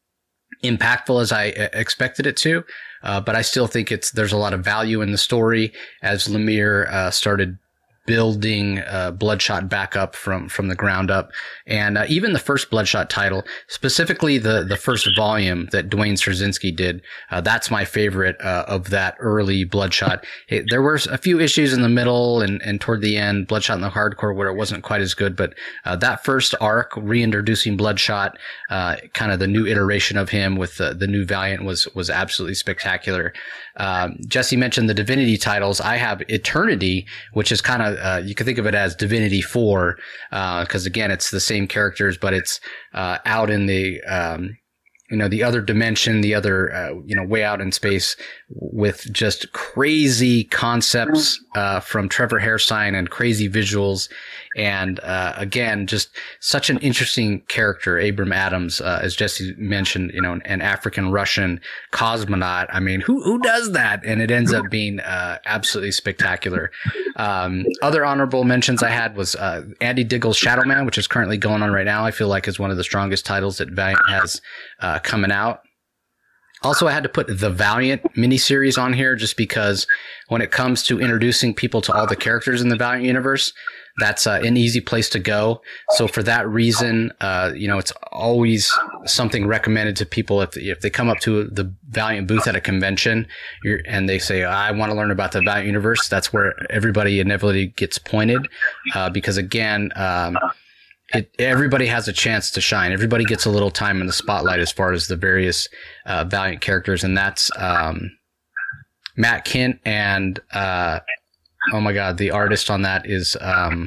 impactful as I expected it to, uh, but I still think it's there's a lot of value in the story as Lemire uh, started building uh, Bloodshot back up from from the ground up. And uh, even the first Bloodshot title, specifically the the first volume that Duane Straczynski did, uh, that's my favorite uh, of that early Bloodshot. It, there were a few issues in the middle and, and toward the end, Bloodshot in the Hardcore, where it wasn't quite as good, but uh, that first arc, reintroducing Bloodshot, uh, kind of the new iteration of him with the, the new Valiant, was was absolutely spectacular. Um, Jesse mentioned the Divinity titles. I have Eternity, which is kind of uh, you can think of it as Divinity four, because uh, again, it's the same characters, but it's uh, out in the um, you know, the other dimension, the other, uh, you know, way out in space with just crazy concepts, uh, from Trevor Hairsine and crazy visuals. And, uh, again, just such an interesting character, Abram Adams, uh, as Jesse mentioned, you know, an African Russian cosmonaut. I mean, who, who does that? And it ends up being, uh, absolutely spectacular. Um, other honorable mentions I had was, uh, Andy Diggle's Shadow Man, which is currently going on right now. I feel like is one of the strongest titles that Valiant has, uh, coming out. Also, I had to put the Valiant miniseries on here just because when it comes to introducing people to all the characters in the Valiant universe, that's uh, an easy place to go. So for that reason, uh, you know, it's always something recommended to people if if they come up to the Valiant booth at a convention you're, and they say, I want to learn about the Valiant universe. That's where everybody inevitably gets pointed, uh, because again, um, It, everybody has a chance to shine. Everybody gets a little time in the spotlight as far as the various uh, Valiant characters, and that's um, Matt Kindt and uh, oh my god, the artist on that is um,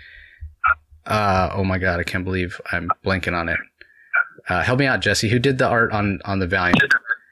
uh, oh my god, I can't believe I'm blanking on it. Uh, help me out, Jesse. Who did the art on on the Valiant?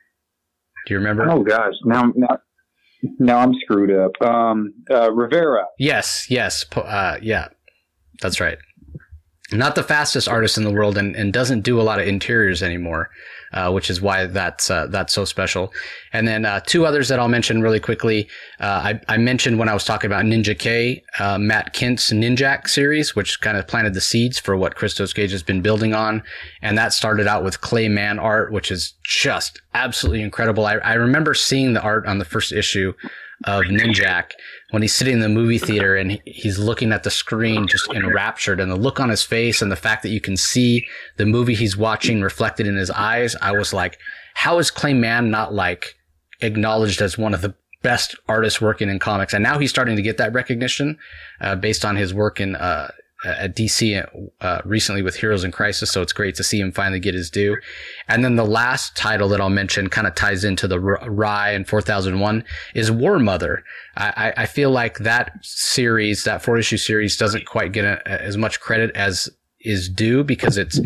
Do you remember? Oh gosh, now now, now I'm screwed up. Um, uh, Rivera. Yes, yes, uh, yeah, that's right. Not the fastest artist in the world, and, and doesn't do a lot of interiors anymore, uh, which is why that's uh, that's so special. And then uh, two others that I'll mention really quickly. Uh, I, I mentioned when I was talking about Ninja K, uh, Matt Kindt's Ninjak series, which kind of planted the seeds for what Christos Gage has been building on. And that started out with Clay Mann art, which is just absolutely incredible. I, I remember seeing the art on the first issue of Ninjak when he's sitting in the movie theater and he's looking at the screen just enraptured, and the look on his face and the fact that you can see the movie he's watching reflected in his eyes. I was like, how is Clay Mann not like acknowledged as one of the best artists working in comics? And now he's starting to get that recognition, uh, based on his work in, uh, at D C uh, recently with Heroes in Crisis, so it's great to see him finally get his due. And then the last title that I'll mention kind of ties into the R- Rye and four thousand one is War Mother. I, I feel like that series, that four issue series, doesn't quite get a, as much credit as is due because it's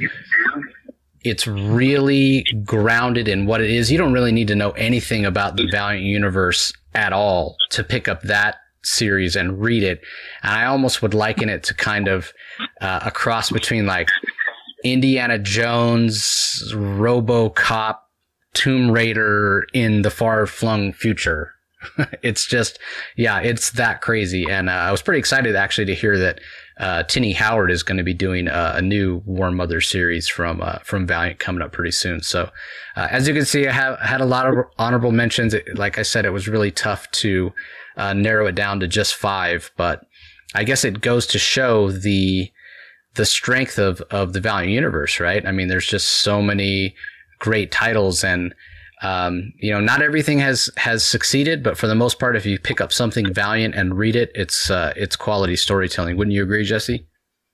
it's really grounded in what it is. You don't really need to know anything about the Valiant universe at all to pick up that series and read it. And I almost would liken it to kind of uh, a cross between like Indiana Jones, RoboCop, Tomb Raider in the far-flung future. It's just, yeah, it's that crazy. And uh, I was pretty excited actually to hear that uh, Tini Howard is going to be doing a, a new War Mother series from uh, from Valiant coming up pretty soon. So uh, as you can see, I have had a lot of honorable mentions. It, like I said, it was really tough to Uh, narrow it down to just five, but I guess it goes to show the the strength of of the Valiant universe, right? I mean, there's just so many great titles, and um, you know, not everything has has succeeded, but for the most part, if you pick up something Valiant and read it, it's uh, it's quality storytelling. Wouldn't you agree, Jesse?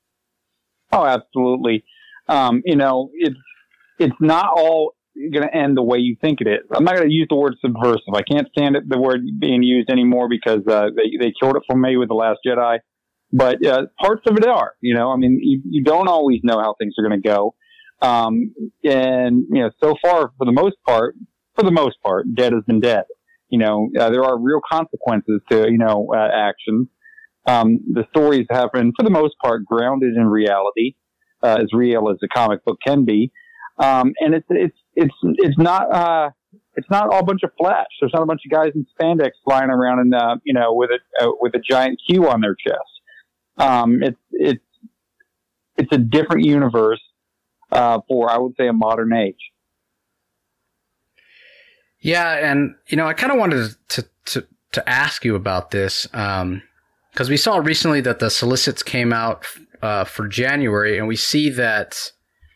Oh, absolutely. Um, you know, it's it's not all going to end the way you think it is. I'm not going to use the word subversive. I can't stand it, the word being used anymore because uh, they, they killed it for me with The Last Jedi. But uh, parts of it are, you know, I mean, you, you don't always know how things are going to go. Um, and, you know, so far, for the most part, for the most part, dead has been dead. You know, uh, there are real consequences to, you know, uh, actions. Um, the stories have been, for the most part, grounded in reality, uh, as real as a comic book can be. Um, and it's, it's, it's, it's not, uh, it's not all a bunch of flash. There's not a bunch of guys in spandex flying around and, uh, you know, with a, uh, with a giant Q on their chest. Um, it's, it's, it's a different universe, uh, for, I would say, a modern age. Yeah. And, you know, I kind of wanted to, to, to ask you about this. Um, cause we saw recently that the solicits came out, uh, for January, and we see that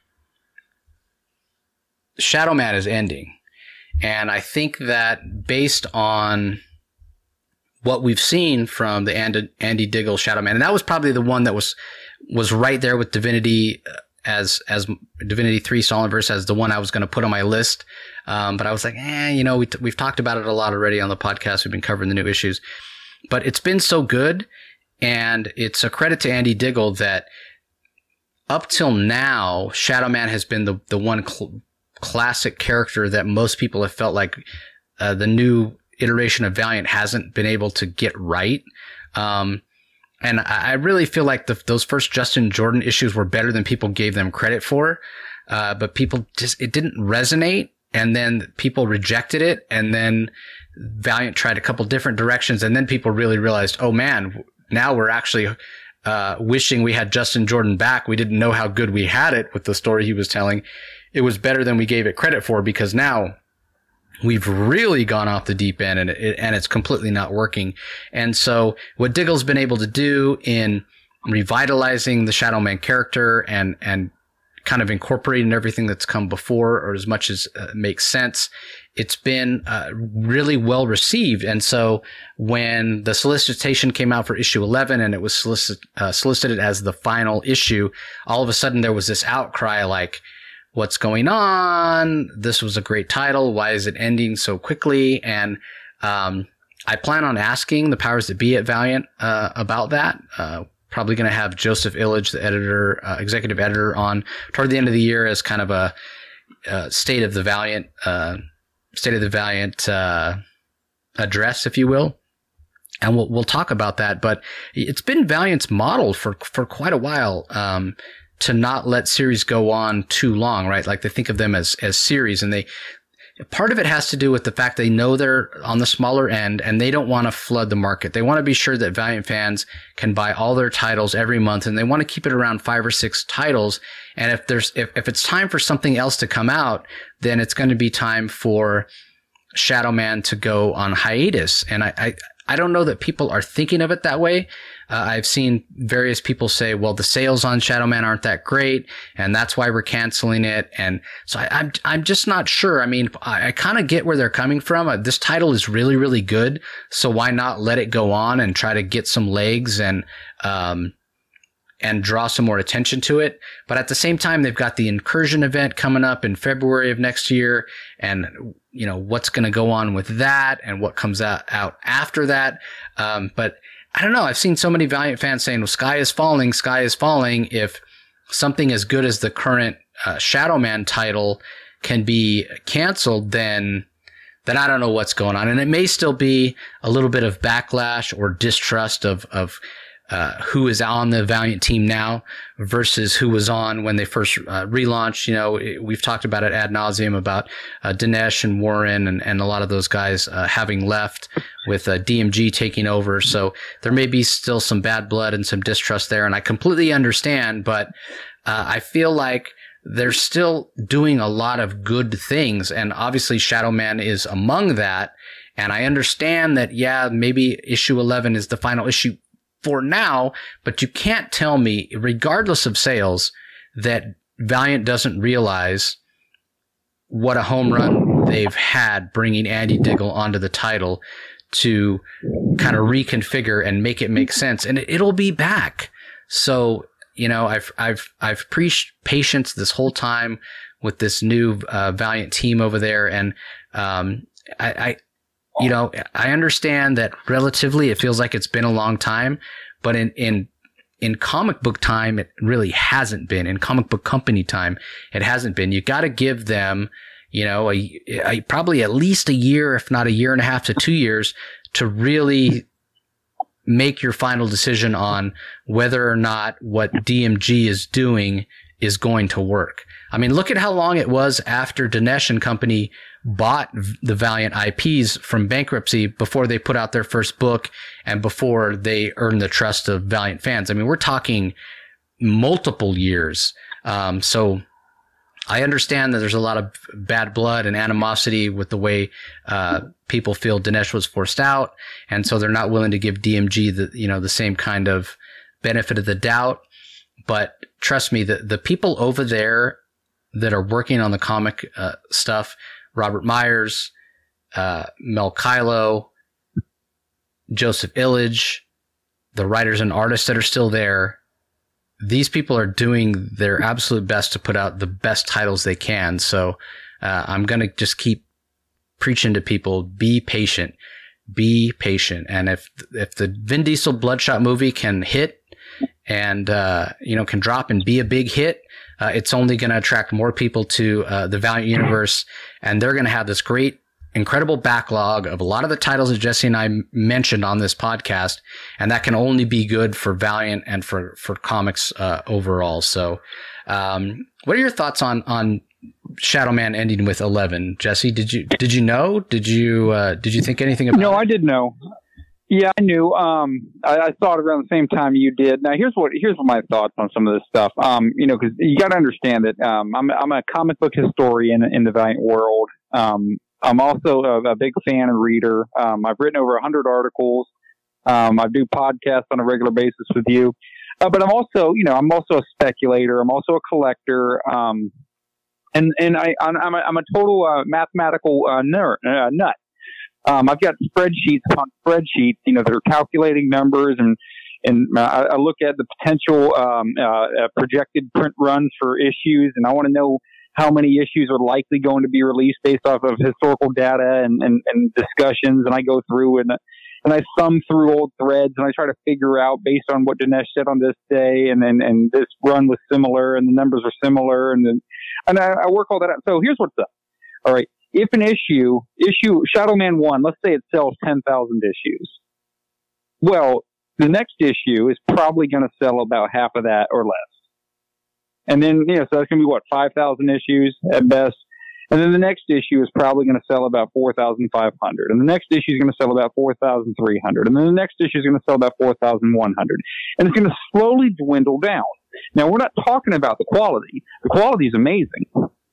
Shadow Man is ending. And I think that based on what we've seen from the Andy, Andy Diggle Shadow Man, and that was probably the one that was was right there with Divinity as as Divinity three Stallenverse as the one I was going to put on my list. Um, but I was like, eh, you know, we t- we've talked about it a lot already on the podcast. We've been covering the new issues. But it's been so good. And it's a credit to Andy Diggle that up till now, Shadow Man has been the, the one cl- classic character that most people have felt like uh, the new iteration of Valiant hasn't been able to get right. Um, and I really feel like the, those first Justin Jordan issues were better than people gave them credit for. Uh, but people just, it didn't resonate, and then people rejected it. And then Valiant tried a couple different directions. And then people really realized, oh man, now we're actually, uh, wishing we had Justin Jordan back. We didn't know how good we had it with the story he was telling. It was better than we gave it credit for, because now we've really gone off the deep end, and it, and it's completely not working. And so what Diggle's been able to do in revitalizing the Shadow Man character and, and kind of incorporating everything that's come before, or as much as uh, makes sense, it's been uh, really well received. And so when the solicitation came out for issue eleven and it was solicit, uh, solicited as the final issue, all of a sudden there was this outcry like, what's going on? This was a great title. Why is it ending so quickly? And um, I plan on asking the powers that be at Valiant uh, about that. Uh, probably going to have Joseph Illidge, the editor, uh, executive editor, on toward the end of the year as kind of a uh, state of the Valiant, uh, state of the Valiant uh, address, if you will. And we'll we'll talk about that. But it's been Valiant's model for for quite a while. Um, to not let series go on too long, right? Like they think of them as, as series, and they, part of it has to do with the fact they know they're on the smaller end and they don't want to flood the market. They want to be sure that Valiant fans can buy all their titles every month, and they want to keep it around five or six titles. And if there's, if, if it's time for something else to come out, then it's going to be time for Shadow Man to go on hiatus. And I, I, I don't know that people are thinking of it that way. Uh, I've seen various people say, well, the sales on Shadow Man aren't that great, and that's why we're canceling it. And so I, I'm, I'm just not sure. I mean, I, I kind of get where they're coming from. Uh, this title is really, really good. So why not let it go on and try to get some legs and, um, and draw some more attention to it. But at the same time, they've got the Incursion event coming up in February of next year. And, you know, what's going to go on with that and what comes out, out after that. Um, but I don't know. I've seen so many Valiant fans saying, well, sky is falling, sky is falling. If something as good as the current uh, Shadow Man title can be canceled, then then I don't know what's going on. And it may still be a little bit of backlash or distrust of, of uh, who is on the Valiant team now versus who was on when they first uh, relaunched. You know, we've talked about it ad nauseum about uh, Dinesh and Warren and, and a lot of those guys uh, having left, with uh, D M G taking over. So there may be still some bad blood and some distrust there. And I completely understand, but uh, I feel like they're still doing a lot of good things. And obviously Shadow Man is among that. And I understand that, yeah, maybe issue eleven is the final issue for now, but you can't tell me, regardless of sales, that Valiant doesn't realize what a home run they've had bringing Andy Diggle onto the title to kind of reconfigure and make it make sense. And it'll be back. So, you know, I've, I've, I've preached patience this whole time with this new uh, Valiant team over there. And, um, I, I, you know, I understand that relatively it feels like it's been a long time, but in, in, in comic book time, it really hasn't been. In comic book company time, it hasn't been. You got to give them, you know, a, a, probably at least a year, if not a year and a half to two years to really make your final decision on whether or not what D M G is doing is going to work. I mean, look at how long it was after Dinesh and company bought the Valiant I Ps from bankruptcy before they put out their first book and before they earned the trust of Valiant fans. I mean, we're talking multiple years. Um, so I understand that there's a lot of bad blood and animosity with the way uh, people feel Dinesh was forced out, and so they're not willing to give D M G the you know the same kind of benefit of the doubt. But trust me, the the people over there that are working on the comic uh, stuff, Robert Myers, uh, Mel Kylo, Joseph Illidge, the writers and artists that are still there, these people are doing their absolute best to put out the best titles they can. So uh, I'm going to just keep preaching to people, be patient, be patient. And if if the Vin Diesel Bloodshot movie can hit and uh, you know can drop and be a big hit, uh, it's only going to attract more people to uh, the Valiant universe, and they're going to have this great, incredible backlog of a lot of the titles that Jesse and I mentioned on this podcast, and that can only be good for Valiant and for for comics uh, overall. So, um, what are your thoughts on on Shadow Man ending with eleven? Jesse, did you did you know? Did you uh, did you think anything about? No, it? I did know. Yeah, I knew. Um, I, I saw it around the same time you did. Now, here's what here's my thoughts on some of this stuff. Um, you know, because you got to understand that um, I'm I'm a comic book historian in the Valiant world. Um, I'm also a, a big fan and reader. Um, I've written over a hundred articles. Um, I do podcasts on a regular basis with you. Uh, but I'm also, you know, I'm also a speculator. I'm also a collector. Um, and and I I'm a, I'm a total uh, mathematical uh, nerd, uh, nut. Um, I've got spreadsheets upon spreadsheets, you know, that are calculating numbers, and and uh, I look at the potential um, uh, uh, projected print runs for issues, and I want to know how many issues are likely going to be released based off of historical data and, and, and discussions. And I go through and and I thumb through old threads, and I try to figure out based on what Dinesh said on this day, and and, and this run was similar, and the numbers are similar, and then and I, I work all that out. So here's what's up. All right. If an issue, issue Shadow Man one, let's say it sells ten thousand issues. Well, the next issue is probably going to sell about half of that or less. And then, you know, so that's going to be what, five thousand issues at best. And then the next issue is probably going to sell about four thousand five hundred. And the next issue is going to sell about four thousand three hundred. And then the next issue is going to sell about four thousand one hundred. And it's going to slowly dwindle down. Now, we're not talking about the quality. The quality is amazing.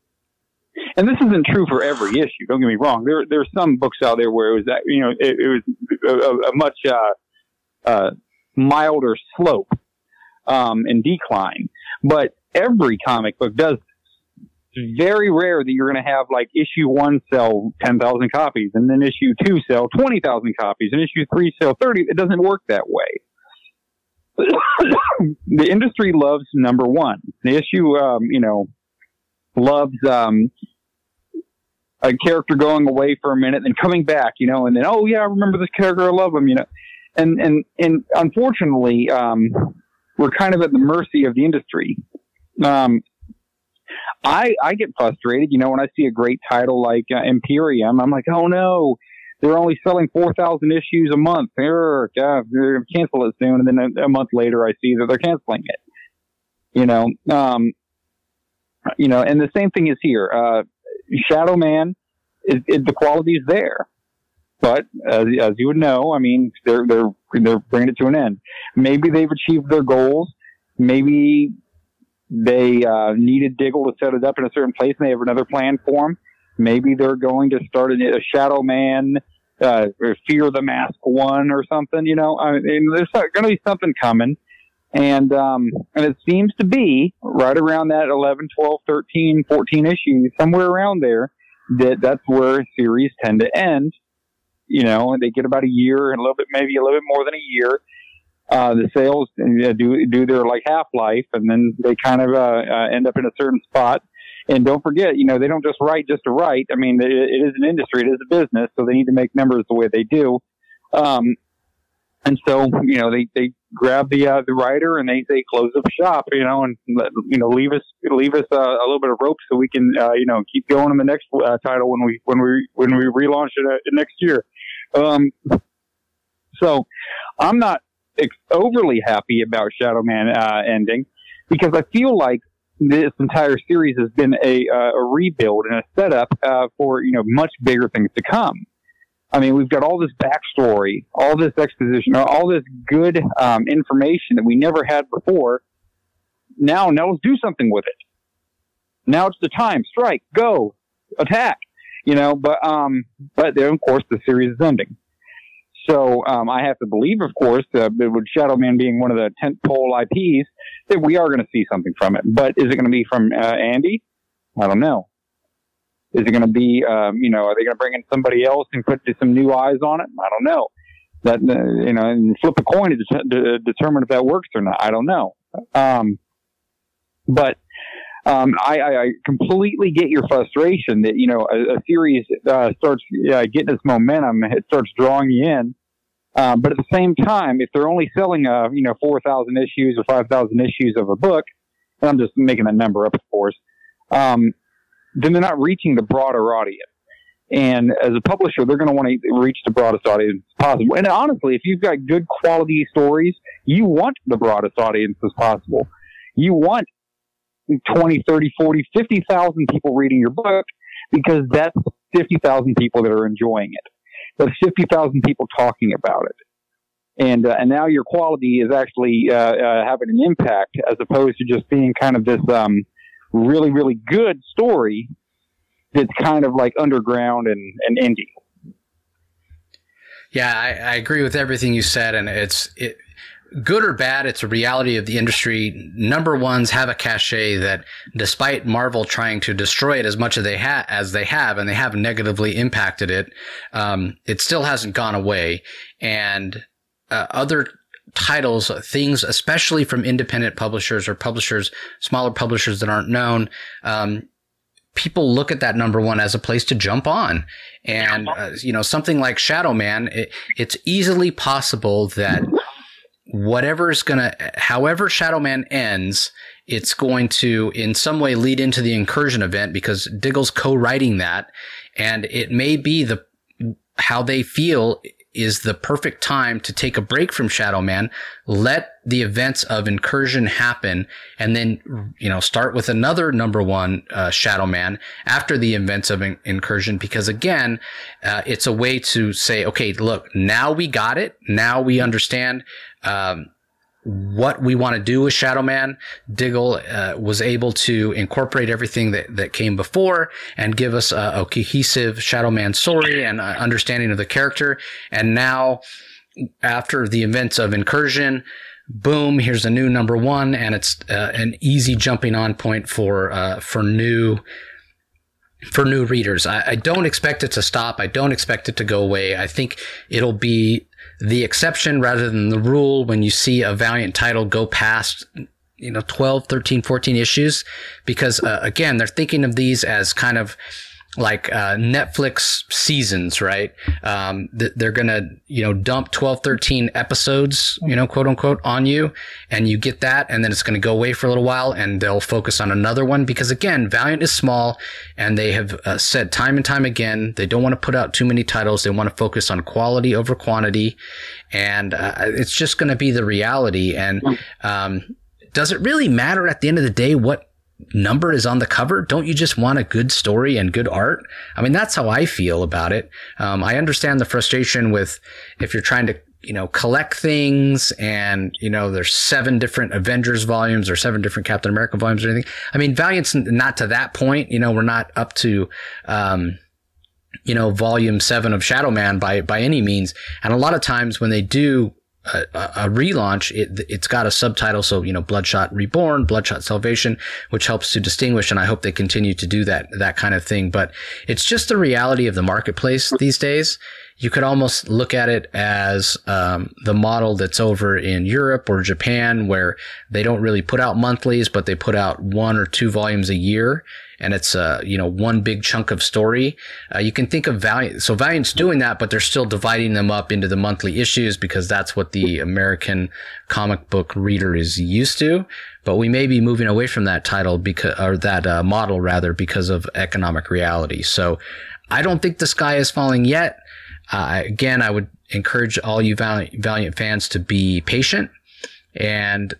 And this isn't true for every issue. Don't get me wrong. There, there are some books out there where it was, you know, it, it was a, a much uh, uh, milder slope um, and decline. But every comic book does this. It's very rare that you're going to have like issue one sell ten thousand copies, and then issue two sell twenty thousand copies, and issue three sell thirty. It doesn't work that way. The industry loves number one. The issue, um, you know, loves um, a character going away for a minute, then coming back, you know, and then, oh yeah, I remember this character, I love him, you know. And and and unfortunately, um, we're kind of at the mercy of the industry. Um, I I get frustrated, you know, when I see a great title like uh, Imperium. I'm like, oh no, they're only selling four thousand issues a month. They're, uh, they're cancel it soon, and then a, a month later, I see that they're canceling it. You know. Um, You know, and the same thing is here. Uh, Shadow Man, is, is, the quality is there, but as, as you would know, I mean, they're they're they're bringing it to an end. Maybe they've achieved their goals. Maybe they uh, needed Diggle to set it up in a certain place, and they have another plan for him. Maybe they're going to start a, a Shadow Man, uh, or Fear the Mask one or something. You know, I mean, there's going to be something coming. And, um, and it seems to be right around that eleven, twelve, thirteen, fourteen issues, somewhere around there, that that's where series tend to end. You know, and they get about a year and a little bit, maybe a little bit more than a year. Uh, the sales uh, do, do their like half life, and then they kind of, uh, uh, end up in a certain spot. And don't forget, you know, they don't just write just to write. I mean, it, it is an industry, it is a business, so they need to make numbers the way they do. Um, And so, you know, they, they grab the, uh, the writer and they, they close up shop, you know, and, let, you know, leave us, leave us uh, a little bit of rope so we can, uh, you know, keep going in the next uh, title when we, when we, when we relaunch it uh, next year. Um, so I'm not ex- overly happy about Shadow Man uh, ending, because I feel like this entire series has been a, uh, a rebuild and a setup uh, for, you know, much bigger things to come. I mean, we've got all this backstory, all this exposition, all this good um, information that we never had before. Now, now let's do something with it. Now it's the time. Strike, go, attack. You know, but um, but then of course the series is ending. So um, I have to believe, of course, uh, with Shadow Man being one of the tentpole I Ps, that we are going to see something from it. But is it going to be from uh, Andy? I don't know. Is it going to be, um, you know, are they going to bring in somebody else and put some new eyes on it? I don't know. That, uh, you know, and flip a coin to, de- to determine if that works or not. I don't know. Um, but Um, I, I, I completely get your frustration that, you know, a, a series uh, starts uh, getting its momentum, it starts drawing you in. Um, but at the same time, if they're only selling, uh, you know, four thousand issues or five thousand issues of a book, and I'm just making that number up, of course, um, then they're not reaching the broader audience. And as a publisher, they're going to want to reach the broadest audience possible. And honestly, if you've got good quality stories, you want the broadest audience as possible. You want twenty, thirty, forty, fifty thousand people reading your book, because that's fifty thousand people that are enjoying it. That's fifty thousand people talking about it. And uh, and now your quality is actually uh, uh, having an impact, as opposed to just being kind of this um, really, really good story that's kind of like underground and, and indie. Yeah, I, I agree with everything you said, and it's it, good or bad, it's a reality of the industry. Number ones have a cachet that, despite Marvel trying to destroy it as much as they ha- as they have, and they have negatively impacted it, um, it still hasn't gone away. And uh, other titles, things, especially from independent publishers or publishers, smaller publishers that aren't known, um, people look at that number one as a place to jump on. And, uh, you know, something like Shadow Man, it, it's easily possible that whatever is going to, however Shadow Man ends, it's going to in some way lead into the Incursion event, because Diggle's co-writing that. And it may be the, how they feel is the perfect time to take a break from Shadow Man, let the events of Incursion happen, and then, you know, start with another number one uh, Shadow Man after the events of in- Incursion, because again, uh, it's a way to say, okay, look, now we got it. Now we understand um, what we want to do with Shadow Man. Diggle uh, was able to incorporate everything that, that came before and give us a, a cohesive Shadow Man story and uh, understanding of the character. And now, after the events of Incursion, boom, here's a new number one, and it's uh, an easy jumping on point for uh, for new for new readers. I, I don't expect it to stop. I don't expect it to go away. I think it'll be the exception rather than the rule when you see a Valiant title go past, you know, twelve, thirteen, fourteen issues, because uh, again, they're thinking of these as kind of like uh, Netflix seasons, right? Um, th- they're going to, you know, dump twelve, thirteen episodes, you know, quote unquote, on you, and you get that, and then it's going to go away for a little while, and they'll focus on another one, because again, Valiant is small, and they have uh, said time and time again, they don't want to put out too many titles. They want to focus on quality over quantity, and uh, it's just going to be the reality. And um, does it really matter at the end of the day what number is on the cover? Don't you just want a good story and good art? I mean, that's how I feel about it. Um, I understand the frustration with if you're trying to, you know, collect things and, you know, there's seven different Avengers volumes or seven different Captain America volumes or anything. I mean, Valiant's not to that point. You know, we're not up to, um, you know, volume seven of Shadow Man by, by any means. And a lot of times when they do A, a relaunch, it, it's got a subtitle. So, you know, Bloodshot Reborn, Bloodshot Salvation, which helps to distinguish. And I hope they continue to do that, that kind of thing. But it's just the reality of the marketplace these days. You could almost look at it as um, the model that's over in Europe or Japan, where they don't really put out monthlies, but they put out one or two volumes a year. And it's, uh, you know, one big chunk of story. Uh, you can think of Valiant. So Valiant's doing that, but they're still dividing them up into the monthly issues, because that's what the American comic book reader is used to. But we may be moving away from that title because, or that uh, model rather, because of economic reality. So I don't think the sky is falling yet. Uh, again, I would encourage all you Valiant, Valiant fans to be patient, and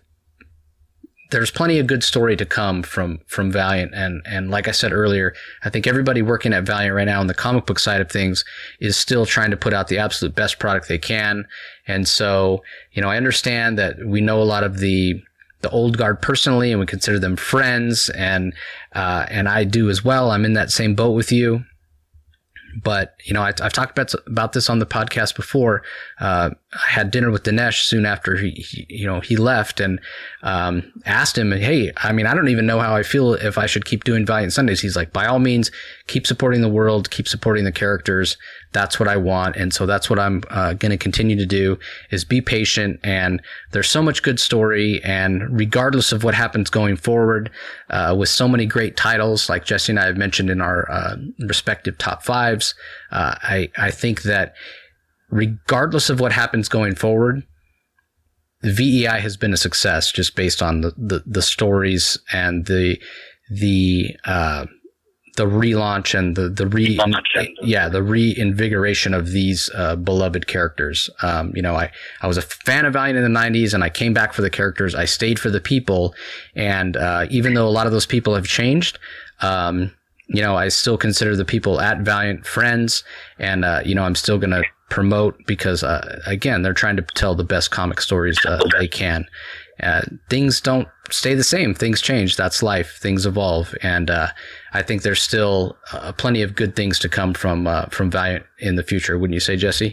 there's plenty of good story to come from, from Valiant. And, and like I said earlier, I think everybody working at Valiant right now on the comic book side of things is still trying to put out the absolute best product they can. And so, you know, I understand that we know a lot of the, the old guard personally, and we consider them friends. And, uh, and I do as well. I'm in that same boat with you. But, you know, I, I've talked about, about this on the podcast before. Uh, I had dinner with Dinesh soon after he, he you know, he left, and um, asked him, hey, I mean, I don't even know how I feel if I should keep doing Valiant Sundays. He's like, by all means, keep supporting the world, keep supporting the characters. That's what I want. And so that's what I'm uh, going to continue to do, is be patient. And there's so much good story. And regardless of what happens going forward, uh, with so many great titles, like Jesse and I have mentioned in our uh, respective top fives, uh, I, I think that regardless of what happens going forward, V E I has been a success just based on the, the, the stories and the, the, uh, the relaunch and the, the re, yeah, the reinvigoration of these, uh, beloved characters. Um, you know, I, I was a fan of Valiant in the nineties, and I came back for the characters. I stayed for the people. And, uh, even though a lot of those people have changed, um, you know, I still consider the people at Valiant friends, and, uh, you know, I'm still going to promote because, uh, again, they're trying to tell the best comic stories uh, they can. Uh, things don't stay the same. Things change. That's life. Things evolve. And, uh, I think there's still uh, plenty of good things to come from, uh, from Valiant in the future. Wouldn't you say, Jesse?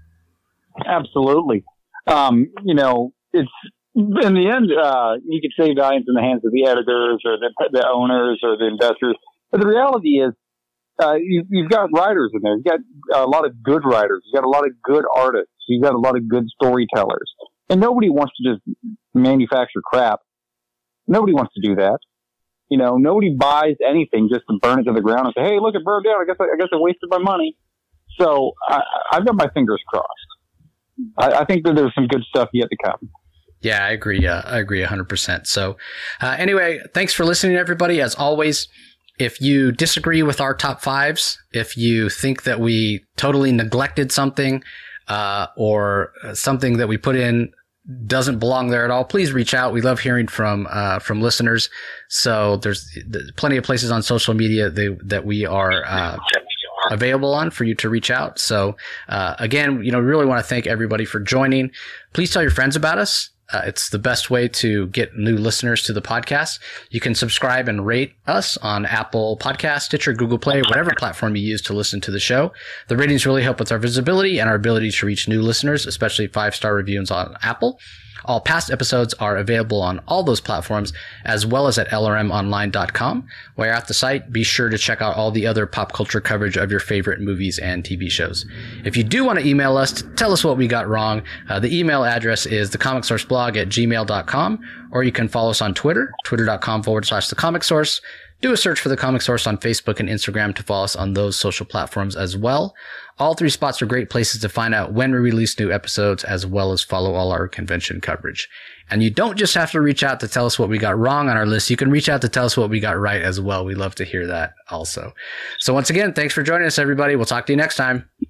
Absolutely. Um, you know, it's, in the end, uh, you could say Valiant's in the hands of the editors or the, the owners or the investors. But the reality is, uh, you, you've got writers in there. You've got a lot of good writers. You've got a lot of good artists. You've got a lot of good storytellers. And nobody wants to just manufacture crap. Nobody wants to do that. You know, nobody buys anything just to burn it to the ground and say, hey, look, it burned down. I guess I, I guess I wasted my money. So I, I've got my fingers crossed. I, I think that there's some good stuff yet to come. Yeah, I agree. Uh, I agree one hundred percent. So uh, anyway, thanks for listening, everybody. As always, if you disagree with our top fives, if you think that we totally neglected something, uh, or something that we put in doesn't belong there at all, please reach out. We love hearing from, uh, from listeners. So there's plenty of places on social media they, that we are, uh, available on for you to reach out. So, uh, again, you know, we really want to thank everybody for joining. Please tell your friends about us. Uh, it's the best way to get new listeners to the podcast. You can subscribe and rate us on Apple Podcasts, Stitcher, Google Play, whatever platform you use to listen to the show. The ratings really help with our visibility and our ability to reach new listeners, especially five-star reviews on Apple. All past episodes are available on all those platforms, as well as at L R M online dot com. While you're at the site, be sure to check out all the other pop culture coverage of your favorite movies and T V shows. If you do want to email us to tell us what we got wrong, uh, the email address is thecomicsourceblog at gmail dot com, or you can follow us on Twitter, twitter.com forward slash thecomicsource. Do a search for The Comic Source on Facebook and Instagram to follow us on those social platforms as well. All three spots are great places to find out when we release new episodes, as well as follow all our convention coverage. And you don't just have to reach out to tell us what we got wrong on our list. You can reach out to tell us what we got right as well. We love to hear that also. So once again, thanks for joining us, everybody. We'll talk to you next time.